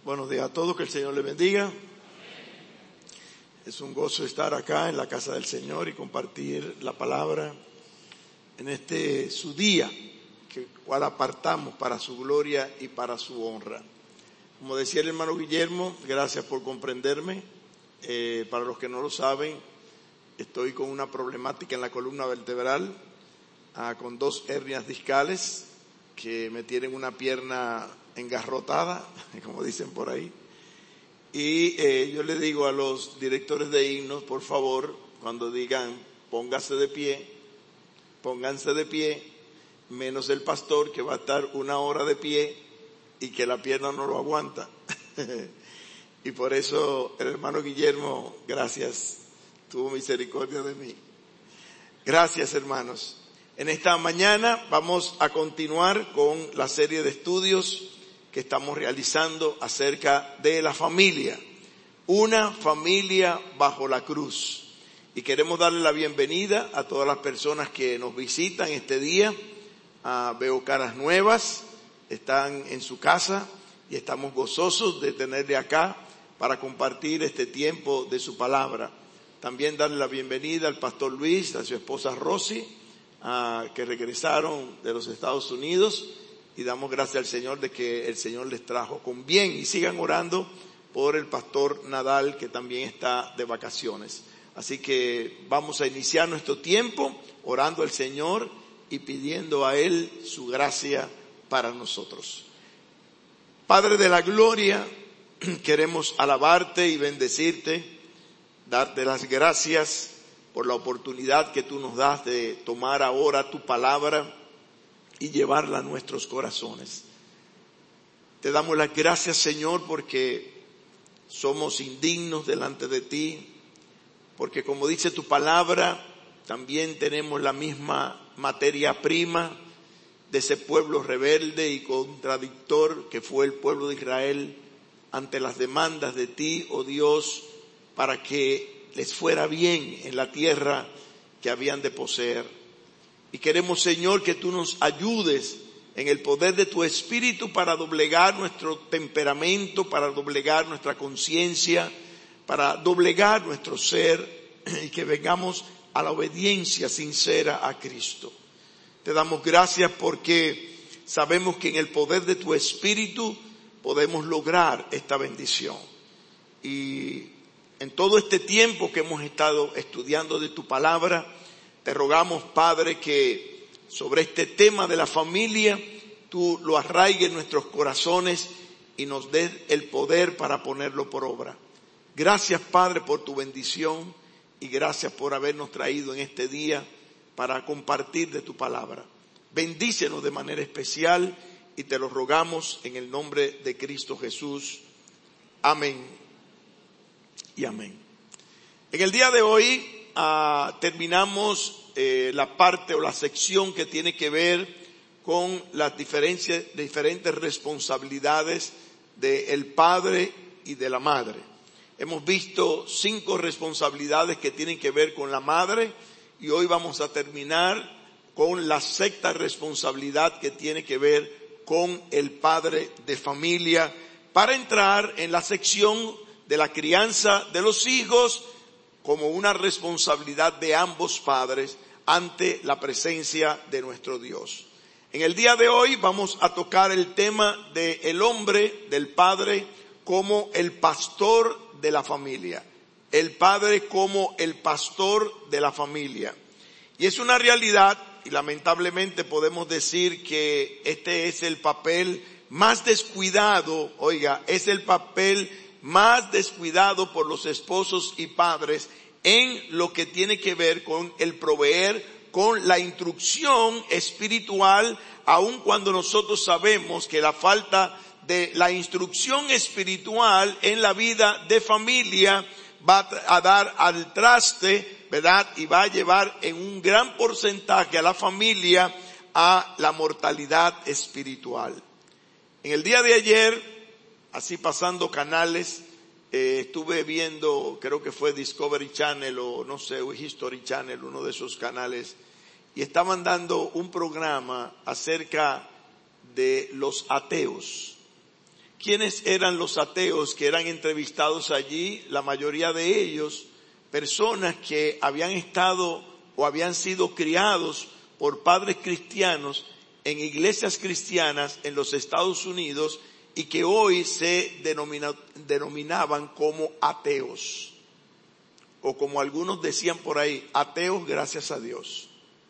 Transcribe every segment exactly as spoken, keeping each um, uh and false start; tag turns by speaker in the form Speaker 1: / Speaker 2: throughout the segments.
Speaker 1: Buenos días a todos, que el Señor les bendiga. Es un gozo estar acá en la casa del Señor y compartir la palabra en este su día, que cual apartamos para su gloria y para su honra. Como decía el hermano Guillermo, gracias por comprenderme. Eh, para los que no lo saben, estoy con una problemática en la columna vertebral, ah, con dos hernias discales que me tienen una pierna engarrotada, como dicen por ahí. Y eh, yo le digo a los directores de himnos, por favor, cuando digan póngase de pie, pónganse de pie, menos el pastor que va a estar una hora de pie y que la pierna no lo aguanta. Y por eso el hermano Guillermo, gracias, tuvo misericordia de mí. Gracias, hermanos. En esta mañana vamos a continuar con la serie de estudios que estamos realizando acerca de la familia. Una familia bajo la cruz. Y queremos darle la bienvenida a todas las personas que nos visitan este día. Ah, veo caras nuevas, están en su casa y estamos gozosos de tenerle acá para compartir este tiempo de su palabra. También darle la bienvenida al pastor Luis, a su esposa Rosy, Uh, que regresaron de los Estados Unidos, y damos gracias al Señor de que el Señor les trajo con bien, y sigan orando por el pastor Nadal, que también está de vacaciones. Así que vamos a iniciar nuestro tiempo orando al Señor y pidiendo a Él su gracia para nosotros. Padre de la gloria, queremos alabarte y bendecirte, darte las gracias por la oportunidad que tú nos das de tomar ahora tu palabra y llevarla a nuestros corazones. Te damos las gracias, Señor, porque somos indignos delante de ti, porque como dice tu palabra, también tenemos la misma materia prima de ese pueblo rebelde y contradictor que fue el pueblo de Israel ante las demandas de ti, oh Dios, para que les fuera bien en la tierra que habían de poseer. Y queremos, Señor, que tú nos ayudes en el poder de tu Espíritu para doblegar nuestro temperamento, para doblegar nuestra conciencia, para doblegar nuestro ser, y que vengamos a la obediencia sincera a Cristo. Te damos gracias porque sabemos que en el poder de tu Espíritu podemos lograr esta bendición. Y en todo este tiempo que hemos estado estudiando de tu palabra, te rogamos, Padre, que sobre este tema de la familia, tú lo arraigues en nuestros corazones y nos des el poder para ponerlo por obra. Gracias, Padre, por tu bendición y gracias por habernos traído en este día para compartir de tu palabra. Bendícenos de manera especial y te lo rogamos en el nombre de Cristo Jesús. Amén. Y amén. En el día de hoy uh, terminamos eh, la parte o la sección que tiene que ver con las diferencias, diferentes responsabilidades del padre y de la madre. Hemos visto cinco responsabilidades que tienen que ver con la madre y hoy vamos a terminar con la sexta responsabilidad que tiene que ver con el padre de familia, para entrar en la sección de la crianza de los hijos como una responsabilidad de ambos padres ante la presencia de nuestro Dios. En el día de hoy vamos a tocar el tema del hombre, del padre, como el pastor de la familia. El padre como el pastor de la familia. Y es una realidad, y lamentablemente podemos decir que este es el papel más descuidado, oiga, es el papel más descuidado por los esposos y padres en lo que tiene que ver con el proveer, con la instrucción espiritual, aun cuando nosotros sabemos que la falta de la instrucción espiritual en la vida de familia va a dar al traste, ¿verdad? Y va a llevar en un gran porcentaje a la familia a la mortalidad espiritual. En el día de ayer, así pasando canales, eh, estuve viendo, creo que fue Discovery Channel o no sé, o History Channel, uno de esos canales, y estaban dando un programa acerca de los ateos. ¿quiénes eran los ateos que eran entrevistados allí? La mayoría de ellos, personas que habían estado o habían sido criados por padres cristianos en iglesias cristianas en los Estados Unidos y que hoy se denomina, denominaban como ateos. O como algunos decían por ahí, ateos gracias a Dios.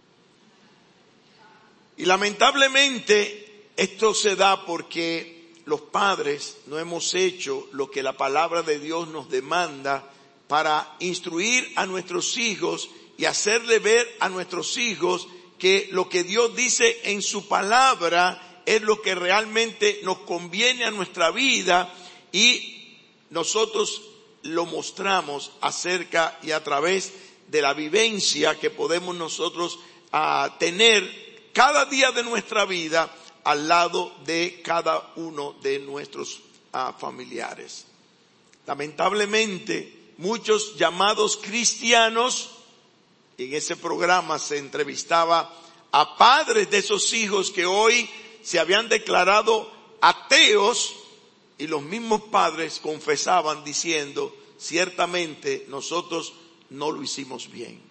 Speaker 1: Y lamentablemente esto se da porque los padres no hemos hecho lo que la palabra de Dios nos demanda para instruir a nuestros hijos y hacerle ver a nuestros hijos que lo que Dios dice en su palabra es lo que realmente nos conviene a nuestra vida, y nosotros lo mostramos acerca y a través de la vivencia que podemos nosotros uh, tener cada día de nuestra vida al lado de cada uno de nuestros uh, familiares. Lamentablemente, muchos llamados cristianos, en ese programa se entrevistaba a padres de esos hijos que hoy se habían declarado ateos, y los mismos padres confesaban diciendo, ciertamente nosotros no lo hicimos bien.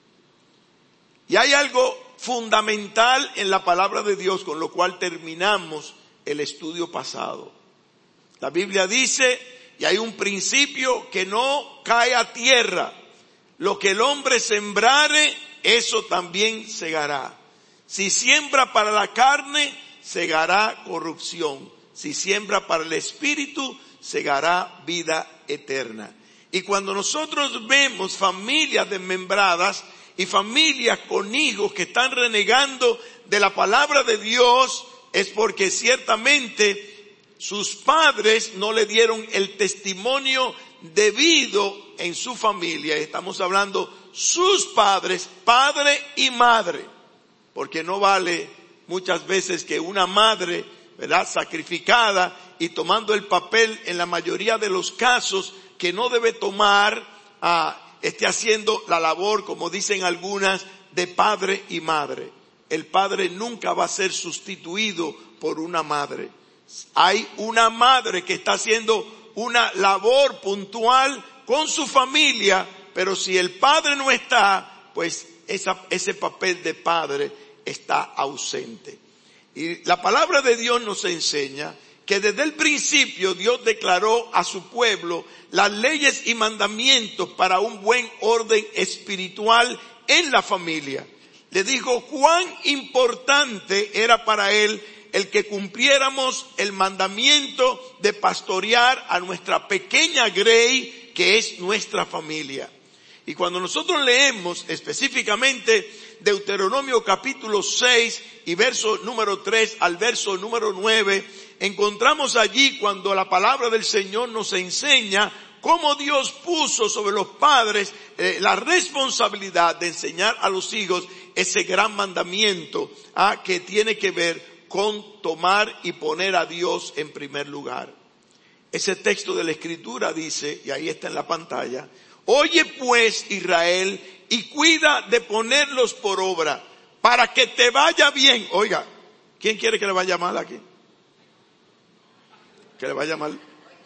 Speaker 1: Y hay algo fundamental en la palabra de Dios con lo cual terminamos el estudio pasado. La Biblia dice, y hay un principio que no cae a tierra: lo que el hombre sembrare, eso también segará. Si siembra para la carne, segará corrupción. Si siembra para el espíritu, segará vida eterna. Y cuando nosotros vemos familias desmembradas y familias con hijos que están renegando de la palabra de Dios, es porque ciertamente sus padres no le dieron el testimonio debido en su familia. Estamos hablando sus padres, padre y madre, porque no vale muchas veces que una madre, ¿verdad?, sacrificada y tomando el papel en la mayoría de los casos que no debe tomar, ah, esté haciendo la labor, como dicen algunas, de padre y madre. El padre nunca va a ser sustituido por una madre. Hay una madre que está haciendo una labor puntual con su familia, pero si el padre no está, pues esa, ese papel de padre está ausente. Y la palabra de Dios nos enseña que desde el principio Dios declaró a su pueblo las leyes y mandamientos para un buen orden espiritual en la familia. Le dijo cuán importante era para él el que cumpliéramos el mandamiento de pastorear a nuestra pequeña grey, que es nuestra familia. Y cuando nosotros leemos específicamente Deuteronomio capítulo seis y verso número tres al verso número nueve, encontramos allí cuando la palabra del Señor nos enseña cómo Dios puso sobre los padres eh, la responsabilidad de enseñar a los hijos ese gran mandamiento ah, que tiene que ver con tomar y poner a Dios en primer lugar. Ese texto de la Escritura dice, y ahí está en la pantalla: oye pues, Israel, y cuida de ponerlos por obra, para que te vaya bien. Oiga, ¿quién quiere que le vaya mal aquí? Que le vaya mal,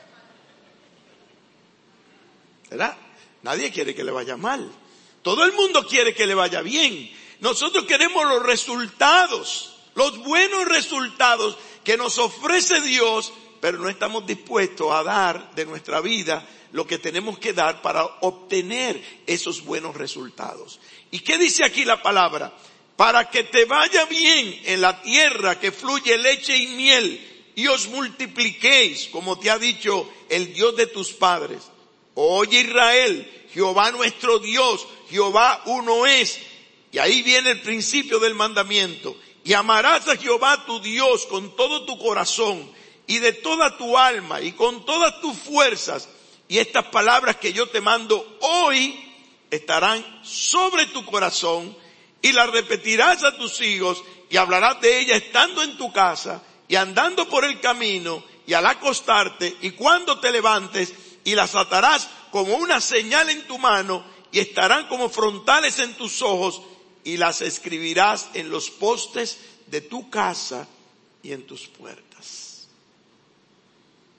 Speaker 1: ¿verdad? Nadie quiere que le vaya mal. Todo el mundo quiere que le vaya bien. Nosotros queremos los resultados, los buenos resultados que nos ofrece Dios, pero no estamos dispuestos a dar de nuestra vida lo que tenemos que dar para obtener esos buenos resultados. ¿Y qué dice aquí la palabra? Para que te vaya bien en la tierra que fluye leche y miel, y os multipliquéis, como te ha dicho el Dios de tus padres. Oye Israel, Jehová nuestro Dios, Jehová uno es. Y ahí viene el principio del mandamiento. Y amarás a Jehová tu Dios con todo tu corazón y de toda tu alma y con todas tus fuerzas. Y estas palabras que yo te mando hoy estarán sobre tu corazón, y las repetirás a tus hijos, y hablarás de ellas estando en tu casa y andando por el camino y al acostarte y cuando te levantes, y las atarás como una señal en tu mano y estarán como frontales en tus ojos, y las escribirás en los postes de tu casa y en tus puertas.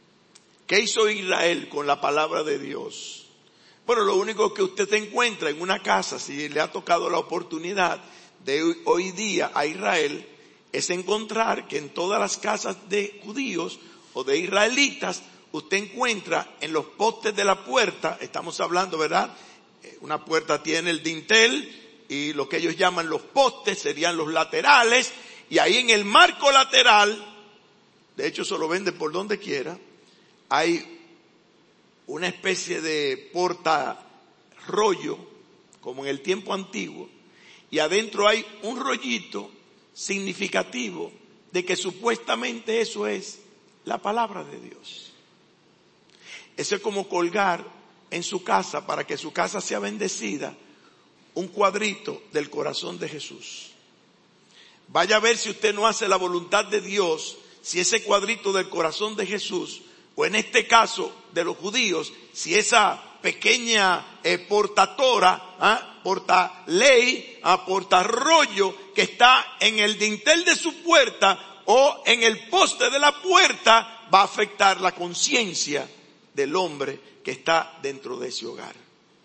Speaker 1: ¿Qué hizo Israel con la palabra de Dios? Bueno, lo único que usted encuentra en una casa, si le ha tocado la oportunidad de hoy día a Israel, es encontrar que en todas las casas de judíos o de israelitas, usted encuentra en los postes de la puerta, estamos hablando, ¿verdad? Una puerta tiene el dintel y lo que ellos llaman los postes serían los laterales, y ahí en el marco lateral, de hecho se lo venden por donde quiera, hay una especie de portarrollo, como en el tiempo antiguo, y adentro hay un rollito significativo de que supuestamente eso es la palabra de Dios. Eso es como colgar en su casa, para que su casa sea bendecida, un cuadrito del corazón de Jesús. Vaya a ver si usted no hace la voluntad de Dios, si ese cuadrito del corazón de Jesús, o en este caso de los judíos, si esa pequeña eh, portatora, ¿ah? porta ley, ¿ah? porta rollo que está en el dintel de su puerta o en el poste de la puerta, va a afectar la conciencia del hombre que está dentro de ese hogar.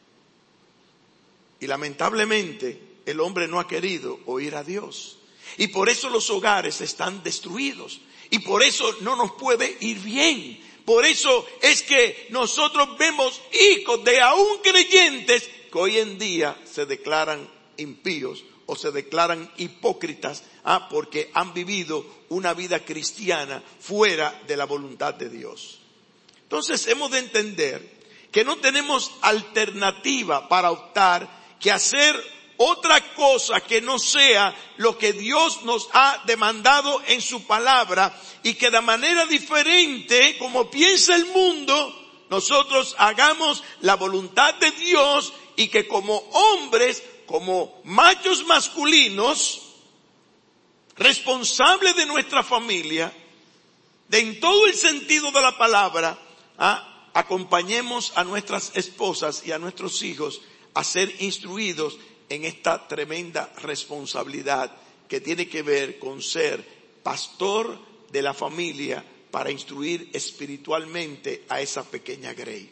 Speaker 1: Y lamentablemente el hombre no ha querido oír a Dios. Y por eso los hogares están destruidos. Y por eso no nos puede ir bien. Por eso es que nosotros vemos hijos de aún creyentes que hoy en día se declaran impíos o se declaran hipócritas, ¿ah? porque han vivido una vida cristiana fuera de la voluntad de Dios. Entonces hemos de entender que no tenemos alternativa para optar que hacer otra cosa que no sea lo que Dios nos ha demandado en su palabra, y que de manera diferente, como piensa el mundo, nosotros hagamos la voluntad de Dios, y que como hombres, como machos masculinos, responsables de nuestra familia, de en todo el sentido de la palabra, ¿ah? acompañemos a nuestras esposas y a nuestros hijos a ser instruidos en esta tremenda responsabilidad que tiene que ver con ser pastor de la familia para instruir espiritualmente a esa pequeña grey.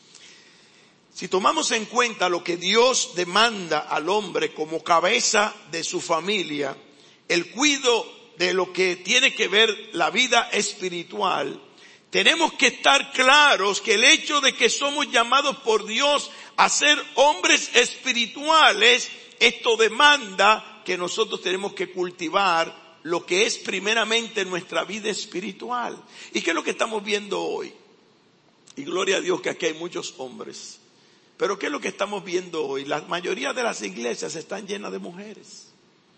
Speaker 1: Si tomamos en cuenta lo que Dios demanda al hombre como cabeza de su familia, el cuidado de lo que tiene que ver la vida espiritual, tenemos que estar claros que el hecho de que somos llamados por Dios a ser hombres espirituales, esto demanda que nosotros tenemos que cultivar lo que es primeramente nuestra vida espiritual. ¿Y qué es lo que estamos viendo hoy? Y gloria a Dios que aquí hay muchos hombres. Pero ¿qué es lo que estamos viendo hoy? La mayoría de las iglesias están llenas de mujeres.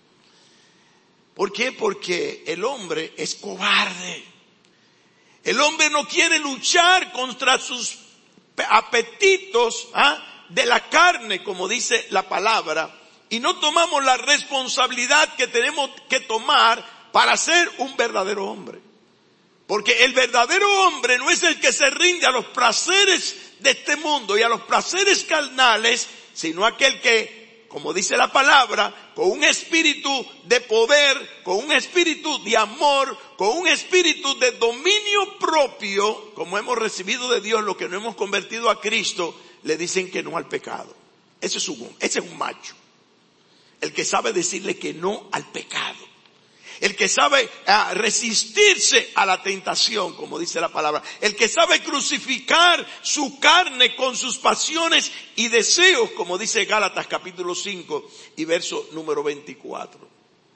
Speaker 1: ¿Por qué? Porque el hombre es cobarde. El hombre no quiere luchar contra sus apetitos, ¿ah? de la carne, como dice la palabra, y no tomamos la responsabilidad que tenemos que tomar para ser un verdadero hombre. Porque el verdadero hombre no es el que se rinde a los placeres de este mundo y a los placeres carnales, sino aquel que, como dice la palabra, con un espíritu de poder, con un espíritu de amor, con un espíritu de dominio propio, como hemos recibido de Dios, lo que no hemos convertido a Cristo, le dicen que no al pecado. Ese es un, ese es un macho. El que sabe decirle que no al pecado. El que sabe uh, resistirse a la tentación, como dice la palabra. El que sabe crucificar su carne con sus pasiones y deseos, como dice Gálatas capítulo cinco y verso número veinticuatro.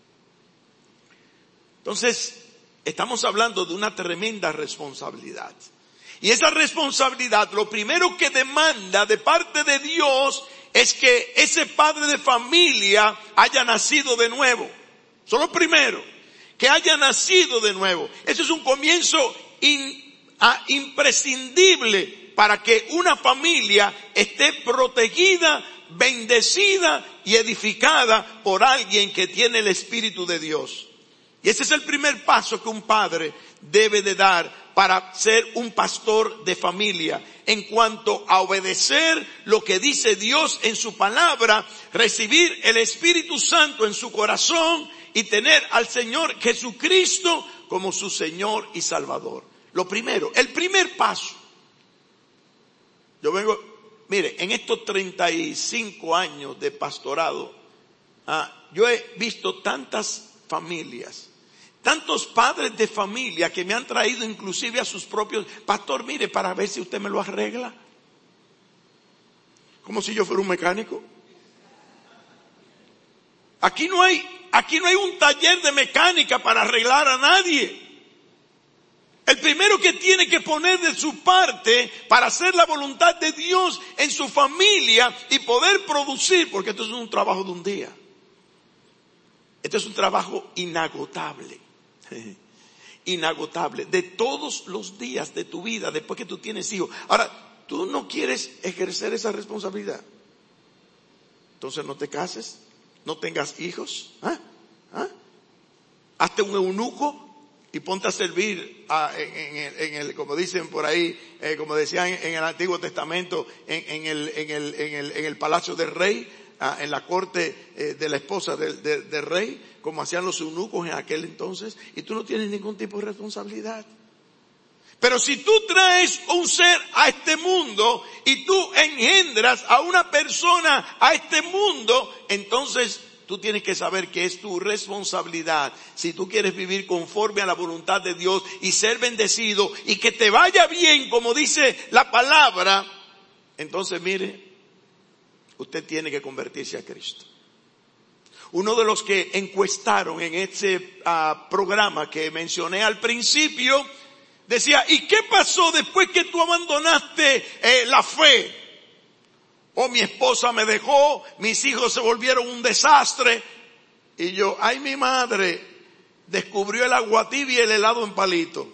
Speaker 1: Entonces, estamos hablando de una tremenda responsabilidad. Y esa responsabilidad, lo primero que demanda de parte de Dios es que ese padre de familia haya nacido de nuevo. Eso es lo primero, que haya nacido de nuevo. Eso es un comienzo in, a, imprescindible para que una familia esté protegida, bendecida y edificada por alguien que tiene el Espíritu de Dios. Y ese es el primer paso que un padre debe de dar para ser un pastor de familia, en cuanto a obedecer lo que dice Dios en su palabra, recibir el Espíritu Santo en su corazón y tener al Señor Jesucristo como su Señor y Salvador. Lo primero, el primer paso Yo vengo, mire, en estos treinta y cinco años de pastorado, ah, yo he visto tantas familias, tantos padres de familia que me han traído inclusive a sus propios, pastor, mire, para ver si usted me lo arregla. Como si yo fuera un mecánico. Aquí no hay, aquí no hay un taller de mecánica para arreglar a nadie. El primero que tiene que poner de su parte para hacer la voluntad de Dios en su familia y poder producir, porque esto es un trabajo de un día. Esto es un trabajo inagotable. Inagotable. De todos los días de tu vida, después que tú tienes hijos. Ahora, tú no quieres ejercer esa responsabilidad. Entonces no te cases, no tengas hijos. ¿Ah? ¿Ah? Hazte un eunuco. Y ponte a servir a, en, en, el, en el, como dicen por ahí, eh, como decían en, en el Antiguo Testamento, en, en, el, en, el, en, el, en el palacio del rey, ah, en la corte eh, de la esposa del, del, del rey, como hacían los eunucos en aquel entonces, y tú no tienes ningún tipo de responsabilidad. Pero si tú traes un ser a este mundo y tú engendras a una persona a este mundo, entonces tú tienes que saber que es tu responsabilidad. Si tú quieres vivir conforme a la voluntad de Dios y ser bendecido y que te vaya bien, como dice la palabra, entonces mire, usted tiene que convertirse a Cristo. Uno de los que encuestaron en ese uh, programa que mencioné al principio, decía, ¿y qué pasó después que tú abandonaste eh, la fe? O mi esposa me dejó, mis hijos se volvieron un desastre. Y yo, ay, mi madre descubrió el agua tibia y el helado en palito.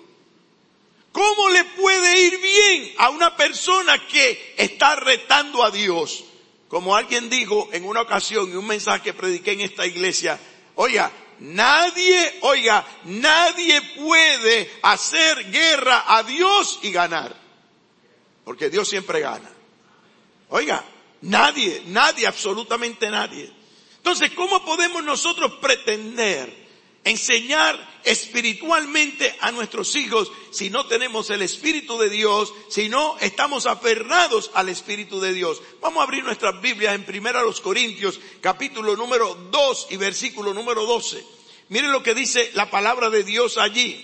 Speaker 1: ¿Cómo le puede ir bien a una persona que está retando a Dios? Como alguien dijo en una ocasión, en un mensaje que prediqué en esta iglesia, oiga, nadie, oiga, nadie puede hacer guerra a Dios y ganar. Porque Dios siempre gana. Oiga, nadie, nadie, absolutamente nadie. Entonces, ¿cómo podemos nosotros pretender enseñar espiritualmente a nuestros hijos si no tenemos el Espíritu de Dios, si no estamos aferrados al Espíritu de Dios? Vamos a abrir nuestras Biblias en Primera los Corintios, capítulo número dos y versículo número doce. Miren lo que dice la palabra de Dios allí.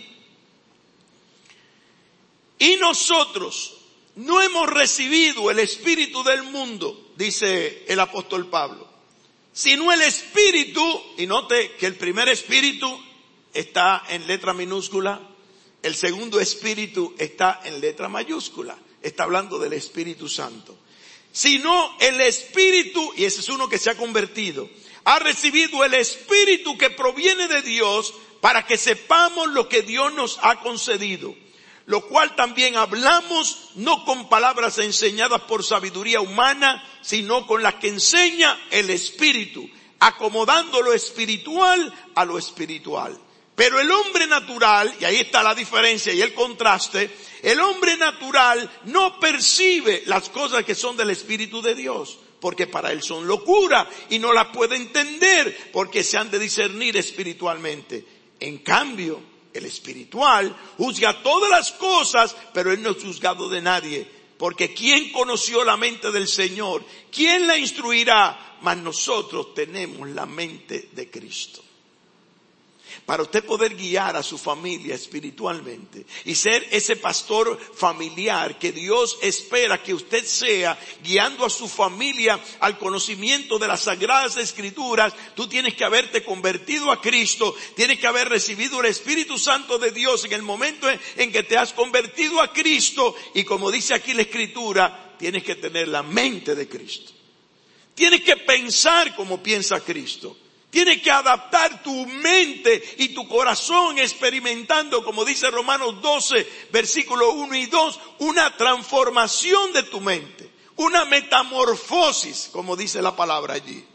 Speaker 1: Y nosotros no hemos recibido el espíritu del mundo, dice el apóstol Pablo, sino el espíritu, y note que el primer espíritu está en letra minúscula, el segundo espíritu está en letra mayúscula, está hablando del Espíritu Santo. Sino el espíritu, y ese es uno que se ha convertido, ha recibido el espíritu que proviene de Dios para que sepamos lo que Dios nos ha concedido. Lo cual también hablamos no con palabras enseñadas por sabiduría humana, sino con las que enseña el Espíritu, acomodando lo espiritual a lo espiritual. Pero el hombre natural, y ahí está la diferencia y el contraste, el hombre natural no percibe las cosas que son del Espíritu de Dios, porque para él son locura y no las puede entender porque se han de discernir espiritualmente. En cambio, el espiritual juzga todas las cosas, pero él no es juzgado de nadie. Porque ¿quién conoció la mente del Señor? ¿Quién la instruirá? Mas nosotros tenemos la mente de Cristo. Para usted poder guiar a su familia espiritualmente y ser ese pastor familiar que Dios espera que usted sea, guiando a su familia al conocimiento de las Sagradas Escrituras, tú tienes que haberte convertido a Cristo, tienes que haber recibido el Espíritu Santo de Dios en el momento en que te has convertido a Cristo, y como dice aquí la Escritura, tienes que tener la mente de Cristo. Tienes que pensar como piensa Cristo. Tienes que adaptar tu mente y tu corazón experimentando, como dice Romanos doce, versículo uno y dos, una transformación de tu mente, una metamorfosis, como dice la palabra allí.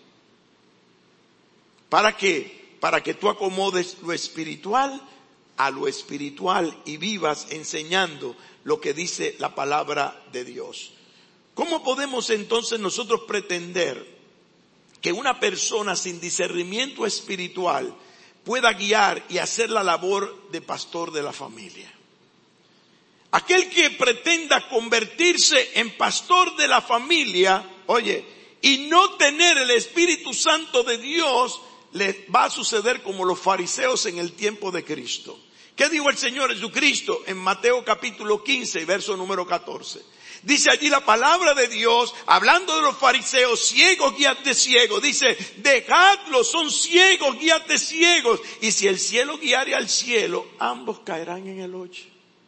Speaker 1: ¿Para qué? Para que tú acomodes lo espiritual a lo espiritual y vivas enseñando lo que dice la palabra de Dios. ¿Cómo podemos entonces nosotros pretender que una persona sin discernimiento espiritual pueda guiar y hacer la labor de pastor de la familia? Aquel que pretenda convertirse en pastor de la familia, oye, y no tener el Espíritu Santo de Dios, le va a suceder como los fariseos en el tiempo de Cristo. ¿Qué dijo el Señor Jesucristo en Mateo capítulo quince, verso número catorce? Dice allí la palabra de Dios, hablando de los fariseos, ciegos, guías de ciegos. Dice, dejadlos, son ciegos, guías de ciegos. Y si el cielo guiare al cielo, ambos caerán en el hoyo.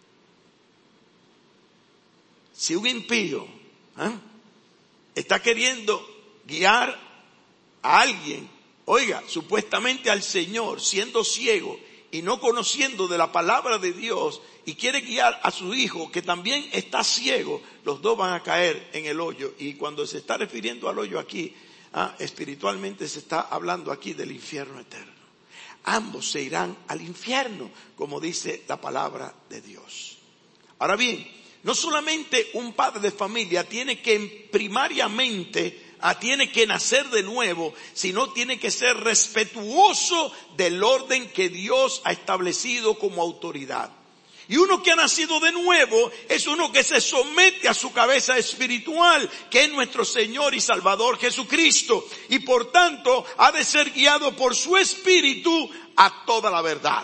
Speaker 1: Si un impío ¿eh? está queriendo guiar a alguien, oiga, supuestamente al Señor, siendo ciego y no conociendo de la palabra de Dios, y quiere guiar a su hijo que también está ciego, los dos van a caer en el hoyo. Y cuando se está refiriendo al hoyo aquí, ah, espiritualmente se está hablando aquí del infierno eterno. Ambos se irán al infierno, como dice la palabra de Dios. Ahora bien, no solamente un padre de familia tiene que primariamente Ah, tiene que nacer de nuevo, sino tiene que ser respetuoso del orden que Dios ha establecido como autoridad. Y uno que ha nacido de nuevo es uno que se somete a su cabeza espiritual, que es nuestro Señor y Salvador Jesucristo. Y por tanto ha de ser guiado por su Espíritu a toda la verdad.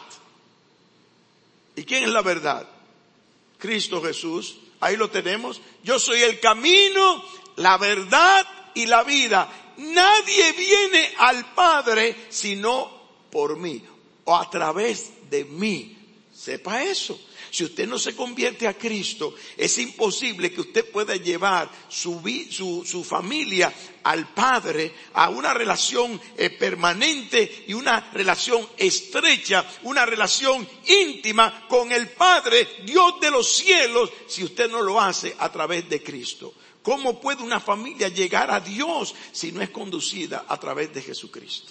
Speaker 1: ¿Y quién es la verdad? Cristo Jesús. Ahí lo tenemos. Yo soy el camino, la verdad y la vida. Nadie viene al Padre sino por mí o a través de mí. Sepa eso. Si usted no se convierte a Cristo, es imposible que usted pueda llevar su, su, su familia al Padre, a una relación eh, permanente y una relación estrecha, una relación íntima con el Padre, Dios de los cielos, si usted no lo hace a través de Cristo. ¿Cómo puede una familia llegar a Dios si no es conducida a través de Jesucristo?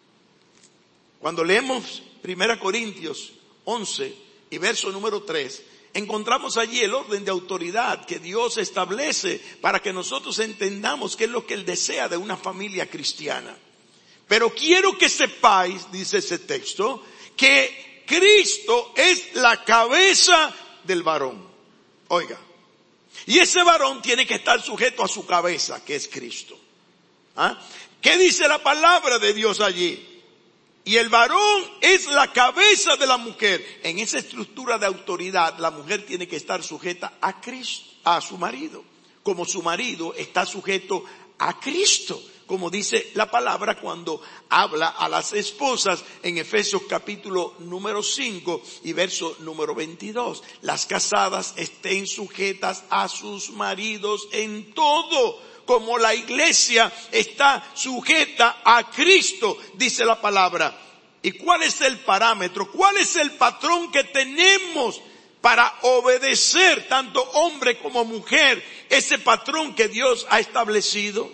Speaker 1: Cuando leemos primera Corintios once y verso número tres, encontramos allí el orden de autoridad que Dios establece para que nosotros entendamos qué es lo que Él desea de una familia cristiana. Pero quiero que sepáis, dice ese texto, que Cristo es la cabeza del varón. Oiga. Y ese varón tiene que estar sujeto a su cabeza, que es Cristo. ¿Ah? ¿Qué dice la palabra de Dios allí? Y el varón es la cabeza de la mujer. En esa estructura de autoridad, la mujer tiene que estar sujeta a Cristo, a su marido, como su marido está sujeto a Cristo, como dice la palabra cuando habla a las esposas en Efesios capítulo número cinco y verso número veintidós. Las casadas estén sujetas a sus maridos en todo, como la iglesia está sujeta a Cristo, dice la palabra. ¿Y cuál es el parámetro? ¿Cuál es el patrón que tenemos para obedecer tanto hombre como mujer? Ese patrón que Dios ha establecido.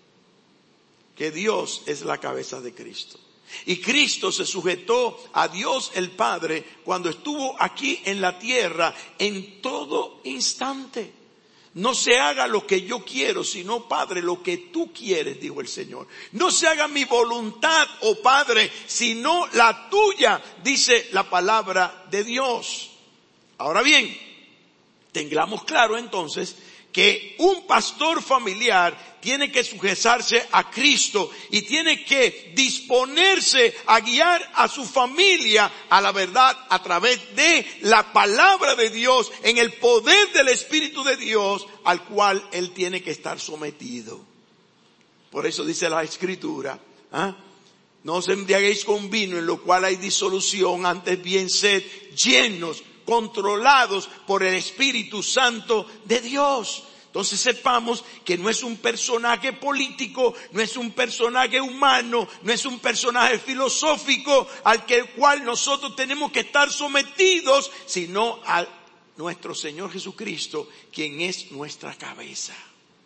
Speaker 1: Que Dios es la cabeza de Cristo. Y Cristo se sujetó a Dios el Padre cuando estuvo aquí en la tierra en todo instante. No se haga lo que yo quiero, sino, Padre, lo que tú quieres, dijo el Señor. No se haga mi voluntad, oh Padre, sino la tuya, dice la palabra de Dios. Ahora bien, tengamos claro entonces que un pastor familiar tiene que sujetarse a Cristo y tiene que disponerse a guiar a su familia a la verdad a través de la palabra de Dios, en el poder del Espíritu de Dios, al cual él tiene que estar sometido. Por eso dice la Escritura, ¿ah? No os embriaguéis con vino en lo cual hay disolución, antes bien sed llenos, controlados por el Espíritu Santo de Dios. Entonces sepamos que no es un personaje político, no es un personaje humano, no es un personaje filosófico al que, cual nosotros tenemos que estar sometidos, sino a nuestro Señor Jesucristo, quien es nuestra cabeza.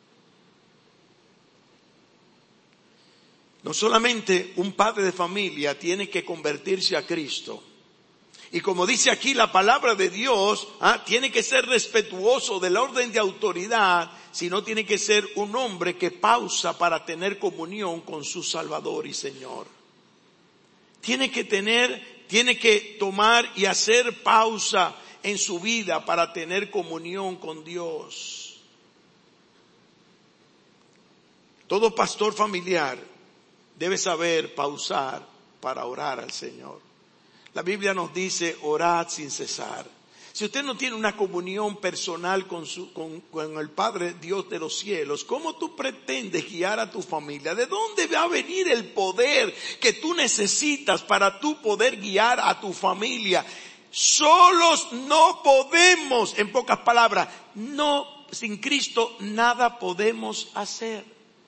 Speaker 1: No solamente un padre de familia tiene que convertirse a Cristo, y como dice aquí la palabra de Dios, ¿ah? tiene que ser respetuoso del orden de autoridad, sino tiene que ser un hombre que pausa para tener comunión con su Salvador y Señor. Tiene que tener, tiene que tomar y hacer pausa en su vida para tener comunión con Dios. Todo pastor familiar debe saber pausar para orar al Señor. La Biblia nos dice, orad sin cesar. Si usted no tiene una comunión personal con, su, con, con el Padre Dios de los cielos, ¿cómo tú pretendes guiar a tu familia? ¿De dónde va a venir el poder que tú necesitas para tú poder guiar a tu familia? Solos no podemos, en pocas palabras, no, sin Cristo nada podemos hacer.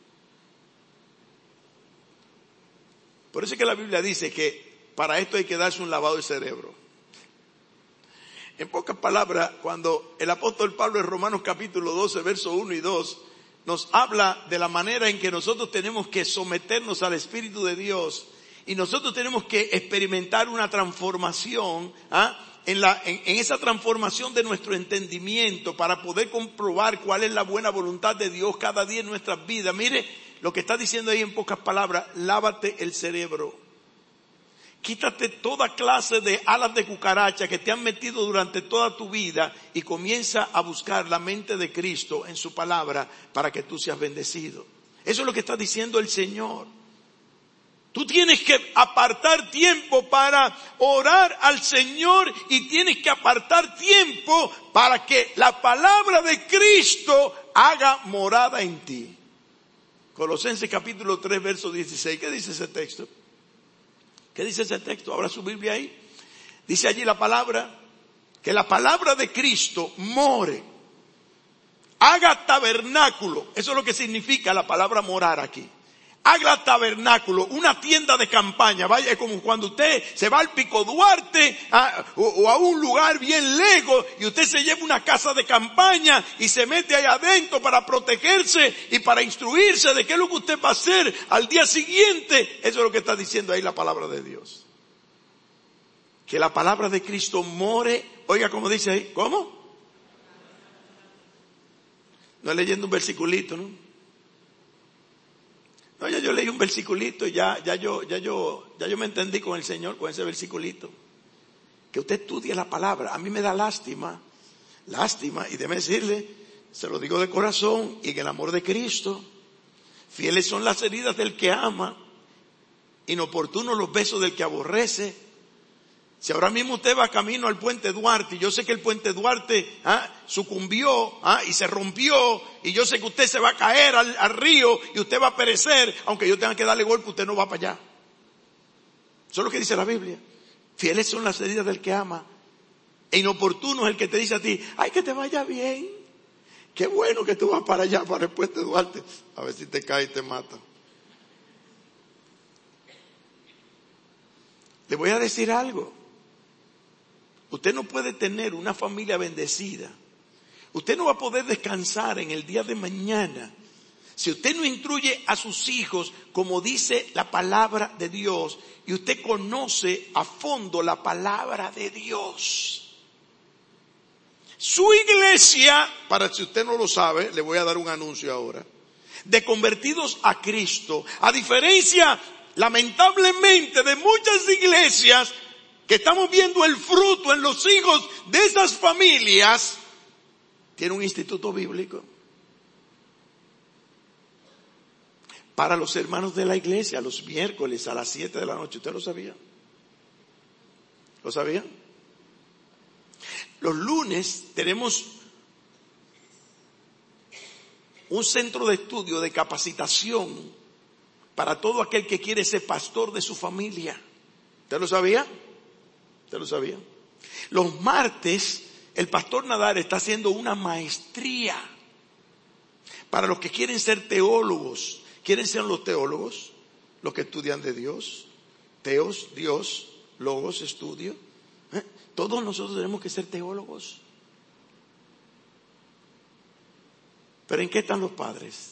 Speaker 1: Por eso es que la Biblia dice que para esto hay que darse un lavado de cerebro. En pocas palabras, cuando el apóstol Pablo en Romanos capítulo doce, versos uno y dos, nos habla de la manera en que nosotros tenemos que someternos al Espíritu de Dios y nosotros tenemos que experimentar una transformación, ¿ah? en, la, en, en esa transformación de nuestro entendimiento para poder comprobar cuál es la buena voluntad de Dios cada día en nuestras vidas. Mire lo que está diciendo ahí en pocas palabras, lávate el cerebro. Quítate toda clase de alas de cucaracha que te han metido durante toda tu vida y comienza a buscar la mente de Cristo en su palabra para que tú seas bendecido. Eso es lo que está diciendo el Señor. Tú tienes que apartar tiempo para orar al Señor y tienes que apartar tiempo para que la palabra de Cristo haga morada en ti. Colosenses capítulo tres, verso dieciséis. ¿Qué dice ese texto? ¿Qué dice ese texto? Abra su Biblia ahí. Dice allí la palabra, que la palabra de Cristo more, haga tabernáculo. Eso es lo que significa la palabra morar aquí. Haga tabernáculo, una tienda de campaña. Vaya, es como cuando usted se va al Pico Duarte a, o, o a un lugar bien lejos y usted se lleva una casa de campaña y se mete ahí adentro para protegerse y para instruirse de qué es lo que usted va a hacer al día siguiente. Eso es lo que está diciendo ahí la palabra de Dios. Que la palabra de Cristo more. Oiga, como dice ahí, ¿cómo? No es leyendo un versiculito, ¿no? No, ya yo leí un versiculito y ya, ya yo, ya yo, ya yo me entendí con el Señor con ese versiculito. Que usted estudie la palabra. A mí me da lástima, lástima, y déjeme decirle, se lo digo de corazón y en el amor de Cristo, fieles son las heridas del que ama, inoportunos los besos del que aborrece. Si ahora mismo usted va camino al puente Duarte, y yo sé que el puente Duarte ¿ah? sucumbió ¿ah? y se rompió, y yo sé que usted se va a caer al, al río y usted va a perecer, aunque yo tenga que darle golpe, usted no va para allá. Eso es lo que dice la Biblia. Fieles son las heridas del que ama, e inoportuno es el que te dice a ti, ay, que te vaya bien. Qué bueno que tú vas para allá, para el puente Duarte. A ver si te cae y te mata. Le voy a decir algo. Usted no puede tener una familia bendecida. Usted no va a poder descansar en el día de mañana si usted no instruye a sus hijos como dice la palabra de Dios y usted conoce a fondo la palabra de Dios. Su iglesia, para si usted no lo sabe, le voy a dar un anuncio ahora, de convertidos a Cristo, a diferencia lamentablemente de muchas iglesias que estamos viendo el fruto en los hijos de esas familias, tiene un instituto bíblico para los hermanos de la iglesia los miércoles a las siete de la noche. ¿Usted lo sabía? ¿Lo sabía? Los lunes tenemos un centro de estudio de capacitación para todo aquel que quiere ser pastor de su familia. ¿Usted lo sabía? ¿Usted lo sabía? Los martes, el pastor Nadar está haciendo una maestría para los que quieren ser teólogos. ¿Quieren ser los teólogos? Los que estudian de Dios. Teos, Dios, logos, estudio. ¿Eh? Todos nosotros tenemos que ser teólogos. ¿Pero en qué están los padres?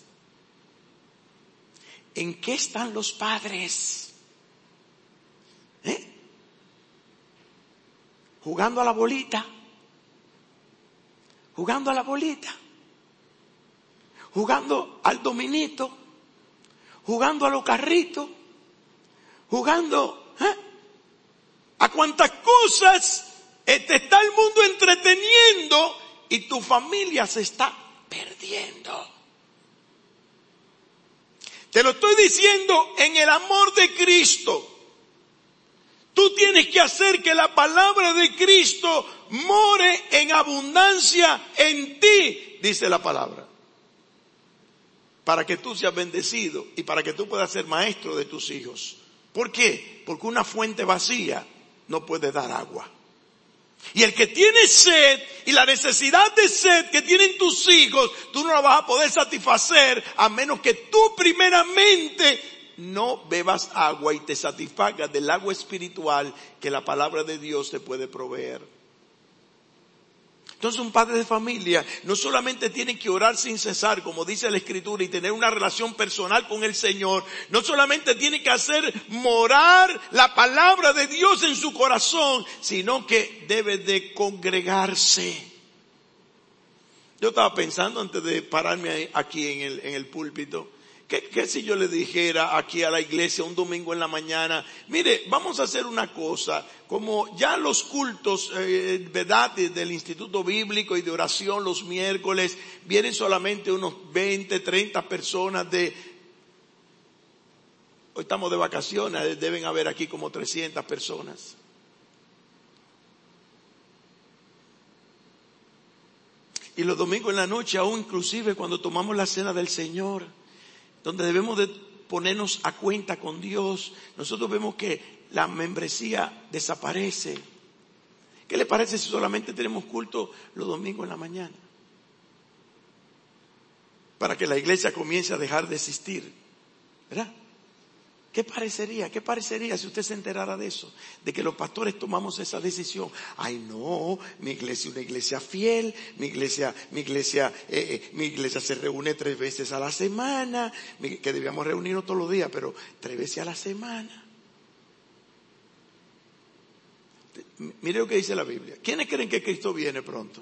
Speaker 1: ¿En qué están los padres? ¿Eh? Jugando a la bolita. Jugando a la bolita. Jugando al dominito. Jugando a los carritos. Jugando ¿eh? a cuantas cosas Eh, te está el mundo entreteniendo y tu familia se está perdiendo. Te lo estoy diciendo en el amor de Cristo. Tú tienes que hacer que la palabra de Cristo more en abundancia en ti, dice la palabra. Para que tú seas bendecido y para que tú puedas ser maestro de tus hijos. ¿Por qué? Porque una fuente vacía no puede dar agua. Y el que tiene sed y la necesidad de sed que tienen tus hijos, tú no la vas a poder satisfacer a menos que tú primeramente no bebas agua y te satisfagas del agua espiritual que la palabra de Dios te puede proveer. Entonces un padre de familia no solamente tiene que orar sin cesar, como dice la Escritura, y tener una relación personal con el Señor. No solamente tiene que hacer morar la palabra de Dios en su corazón, sino que debe de congregarse. Yo estaba pensando antes de pararme aquí en el, en el púlpito, ¿Qué, ¿Qué si yo le dijera aquí a la iglesia un domingo en la mañana, mire, vamos a hacer una cosa, como ya los cultos, eh, verdad, del Instituto Bíblico y de oración los miércoles, vienen solamente unos veinte, treinta personas de, hoy estamos de vacaciones, deben haber aquí como trescientas personas. Y los domingos en la noche, aún inclusive cuando tomamos la cena del Señor, donde debemos de ponernos a cuenta con Dios, nosotros vemos que la membresía desaparece. ¿Qué le parece si solamente tenemos culto los domingos en la mañana? Para que la iglesia comience a dejar de existir, ¿verdad? ¿Qué parecería? ¿Qué parecería si usted se enterara de eso? De que los pastores tomamos esa decisión. Ay, no, mi iglesia es una iglesia fiel, mi iglesia, mi iglesia, eh, eh, mi iglesia se reúne tres veces a la semana, que debíamos reunirnos todos los días, pero tres veces a la semana. Mire lo que dice la Biblia. ¿Quiénes creen que Cristo viene pronto?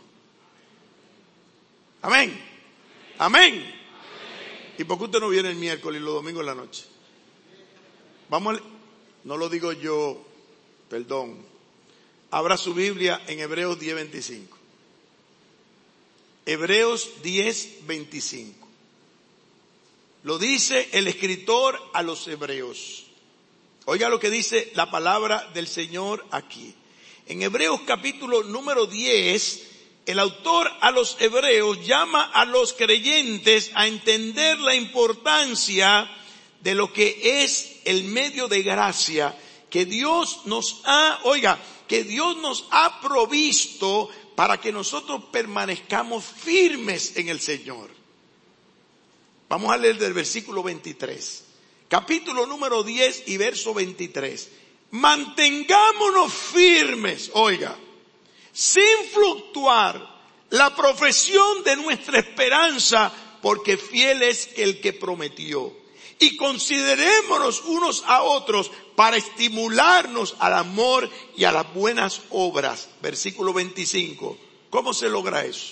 Speaker 1: Amén. Amén. Amén. ¿Y por qué usted no viene el miércoles y los domingos en la noche? Vamos, a, no lo digo yo, perdón. Abra su Biblia en Hebreos diez veinticinco. Hebreos diez veinticinco. Lo dice el escritor a los hebreos. Oiga lo que dice la palabra del Señor aquí. En Hebreos capítulo número diez, el autor a los hebreos llama a los creyentes a entender la importancia de lo que es el medio de gracia que Dios nos ha, oiga, que Dios nos ha provisto para que nosotros permanezcamos firmes en el Señor. Vamos a leer del versículo veintitrés. Capítulo número diez y verso veintitrés. Mantengámonos firmes, oiga, sin fluctuar la profesión de nuestra esperanza, porque fiel es el que prometió. Y considerémonos unos a otros para estimularnos al amor y a las buenas obras. Versículo veinticinco. ¿Cómo se logra eso?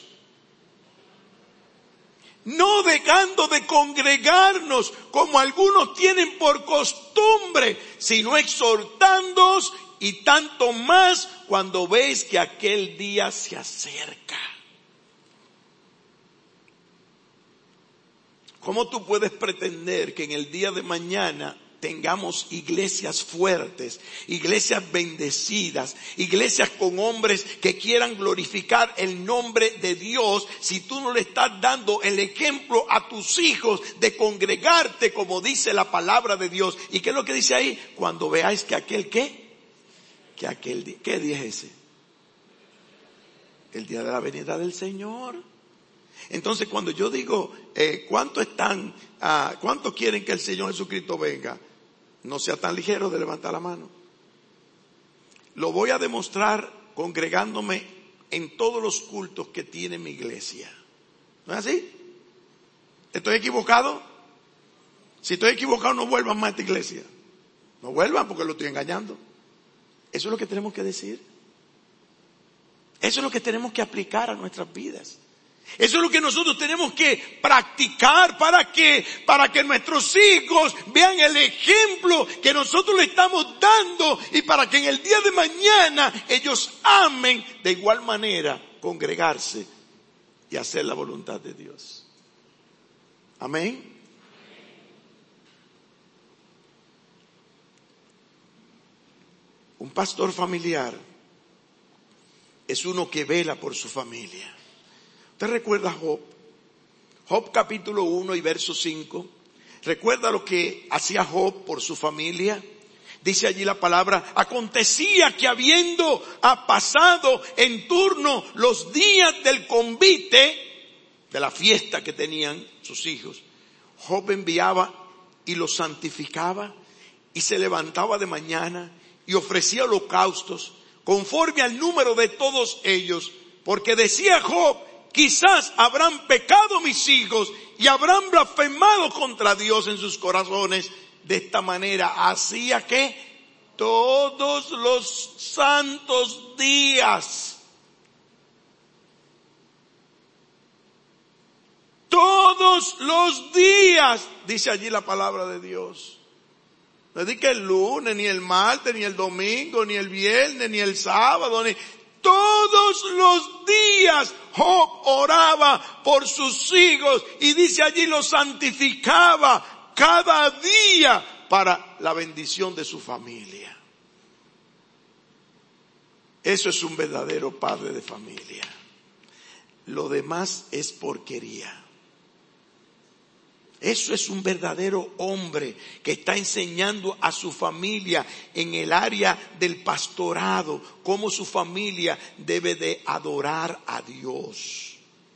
Speaker 1: No dejando de congregarnos como algunos tienen por costumbre, sino exhortándoos, y tanto más cuando veis que aquel día se acerca. ¿Cómo tú puedes pretender que en el día de mañana tengamos iglesias fuertes, iglesias bendecidas, iglesias con hombres que quieran glorificar el nombre de Dios, si tú no le estás dando el ejemplo a tus hijos de congregarte como dice la palabra de Dios? ¿Y qué es lo que dice ahí? Cuando veáis que aquel ¿qué? Que aquel día, ¿qué día es ese? El día de la venida del Señor. Entonces cuando yo digo, eh, ¿cuánto están, uh, cuánto quieren que el Señor Jesucristo venga? No sea tan ligero de levantar la mano. Lo voy a demostrar congregándome en todos los cultos que tiene mi iglesia. ¿No es así? ¿Estoy equivocado? Si estoy equivocado, no vuelvan más a esta iglesia. No vuelvan porque lo estoy engañando. Eso es lo que tenemos que decir. Eso es lo que tenemos que aplicar a nuestras vidas. Eso es lo que nosotros tenemos que practicar para que, para que nuestros hijos vean el ejemplo que nosotros le estamos dando y para que en el día de mañana ellos amen de igual manera congregarse y hacer la voluntad de Dios. Amén. Un pastor familiar es uno que vela por su familia. ¿Usted recuerda a Job? Job capítulo uno y verso cinco. ¿Recuerda lo que hacía Job por su familia? Dice allí la palabra: acontecía que habiendo pasado en turno los días del convite, de la fiesta que tenían sus hijos, Job enviaba y los santificaba y se levantaba de mañana y ofrecía holocaustos conforme al número de todos ellos, porque decía Job: quizás habrán pecado mis hijos y habrán blasfemado contra Dios en sus corazones. De esta manera hacía que todos los santos días, todos los días, dice allí la palabra de Dios. No dice que el lunes, ni el martes, ni el domingo, ni el viernes, ni el sábado, ni... todos los días Job oraba por sus hijos y dice allí los santificaba cada día para la bendición de su familia. Eso es un verdadero padre de familia. Lo demás es porquería. Eso es un verdadero hombre que está enseñando a su familia en el área del pastorado cómo su familia debe de adorar a Dios.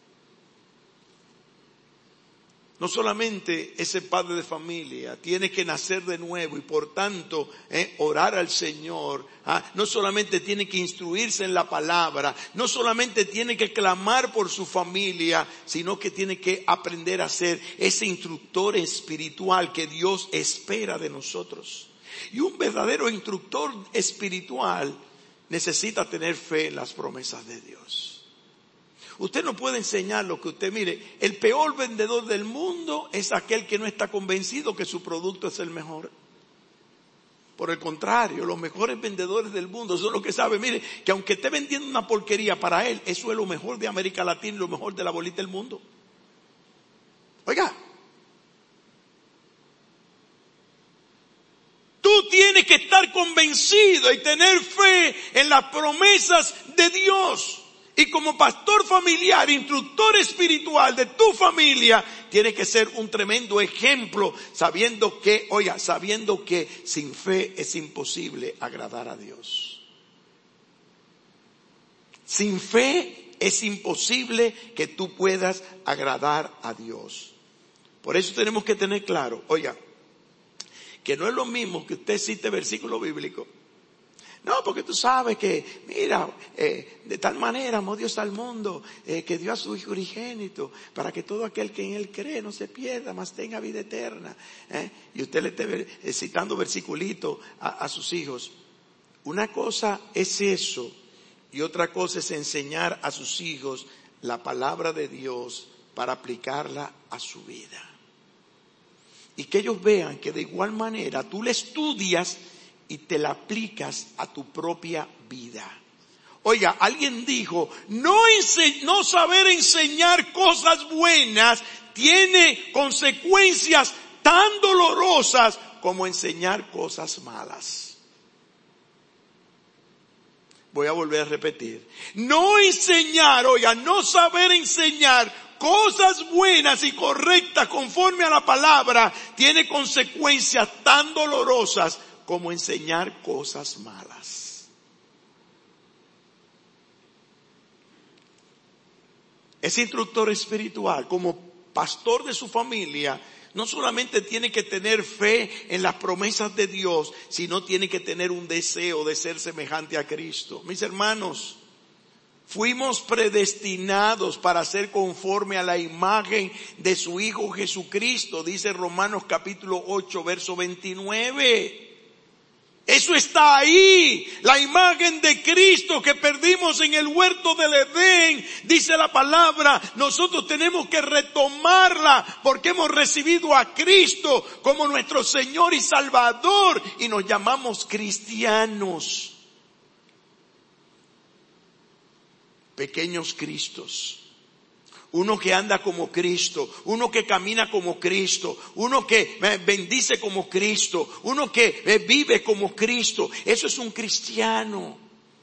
Speaker 1: No solamente ese padre de familia tiene que nacer de nuevo y por tanto eh, orar al Señor. ¿ah? No solamente tiene que instruirse en la palabra, no solamente tiene que clamar por su familia, sino que tiene que aprender a ser ese instructor espiritual que Dios espera de nosotros. Y un verdadero instructor espiritual necesita tener fe en las promesas de Dios. Usted no puede enseñar lo que usted mire. El peor vendedor del mundo es aquel que no está convencido que su producto es el mejor. Por el contrario, los mejores vendedores del mundo son los que saben, mire, que aunque esté vendiendo una porquería para él, eso es lo mejor de América Latina y lo mejor de la bolita del mundo. Oiga, tú tienes que estar convencido y tener fe en las promesas de Dios. Y como pastor familiar, instructor espiritual de tu familia, tienes que ser un tremendo ejemplo, sabiendo que, oiga, sabiendo que sin fe es imposible agradar a Dios. Sin fe es imposible que tú puedas agradar a Dios. Por eso tenemos que tener claro, oiga, que no es lo mismo que usted cite versículo bíblico. No, porque tú sabes que, mira, eh, de tal manera amó Dios al mundo, eh, que dio a su Hijo unigénito, para que todo aquel que en Él cree no se pierda, mas tenga vida eterna. ¿eh? Y usted le esté citando versiculito a, a sus hijos. Una cosa es eso, y otra cosa es enseñar a sus hijos la palabra de Dios para aplicarla a su vida. Y que ellos vean que de igual manera tú le estudias y te la aplicas a tu propia vida. Oiga, alguien dijo, no, ense- no saber enseñar cosas buenas tiene consecuencias tan dolorosas como enseñar cosas malas. Voy a volver a repetir. No enseñar, oiga, no saber enseñar cosas buenas y correctas conforme a la palabra tiene consecuencias tan dolorosas como enseñar cosas malas. Ese instructor espiritual, como pastor de su familia, no solamente tiene que tener fe en las promesas de Dios, sino tiene que tener un deseo de ser semejante a Cristo. Mis hermanos, fuimos predestinados para ser conforme a la imagen de su Hijo Jesucristo, dice Romanos capítulo ocho, verso veintinueve. Eso está ahí. La imagen de Cristo que perdimos en el huerto del Edén, dice la palabra, nosotros tenemos que retomarla porque hemos recibido a Cristo como nuestro Señor y Salvador y nos llamamos cristianos. Pequeños Cristos. Uno que anda como Cristo, uno que camina como Cristo, uno que bendice como Cristo, uno que vive como Cristo. Eso es un cristiano.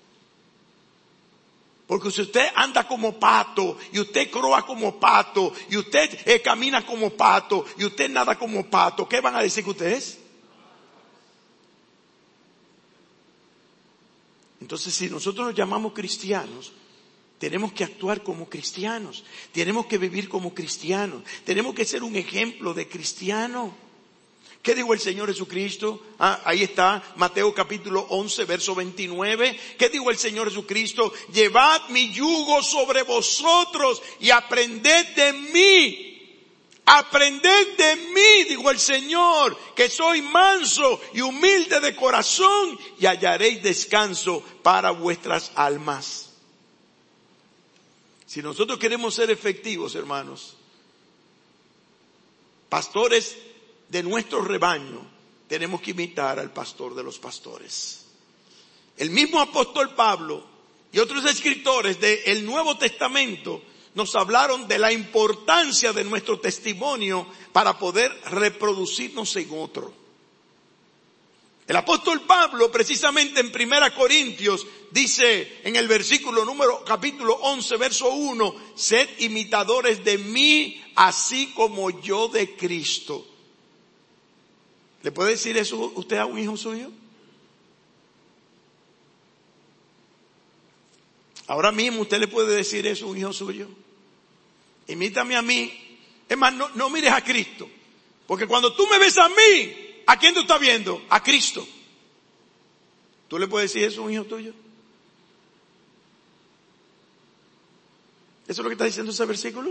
Speaker 1: Porque si usted anda como pato, y usted croa como pato, y usted eh, camina como pato, y usted nada como pato, ¿qué van a decir que usted es? Entonces, si nosotros nos llamamos cristianos, tenemos que actuar como cristianos, tenemos que vivir como cristianos, tenemos que ser un ejemplo de cristiano. ¿Qué dijo el Señor Jesucristo? Ah, ahí está, Mateo capítulo once, verso veintinueve. ¿Qué dijo el Señor Jesucristo? Llevad mi yugo sobre vosotros y aprended de mí. Aprended de mí, dijo el Señor, que soy manso y humilde de corazón y hallaréis descanso para vuestras almas. Si nosotros queremos ser efectivos, hermanos, pastores de nuestro rebaño, tenemos que imitar al pastor de los pastores. El mismo apóstol Pablo y otros escritores del Nuevo Testamento nos hablaron de la importancia de nuestro testimonio para poder reproducirnos en otro. El apóstol Pablo, precisamente en Primera Corintios, dice en el versículo número, capítulo once, verso uno, sed imitadores de mí, así como yo de Cristo. ¿Le puede decir eso usted a un hijo suyo? Ahora mismo usted le puede decir eso a un hijo suyo. Imítame a mí. Es más, no, no mires a Cristo. Porque cuando tú me ves a mí, ¿a quién tú estás viendo? A Cristo. ¿Tú le puedes decir eso a un hijo tuyo? ¿Eso es lo que está diciendo ese versículo?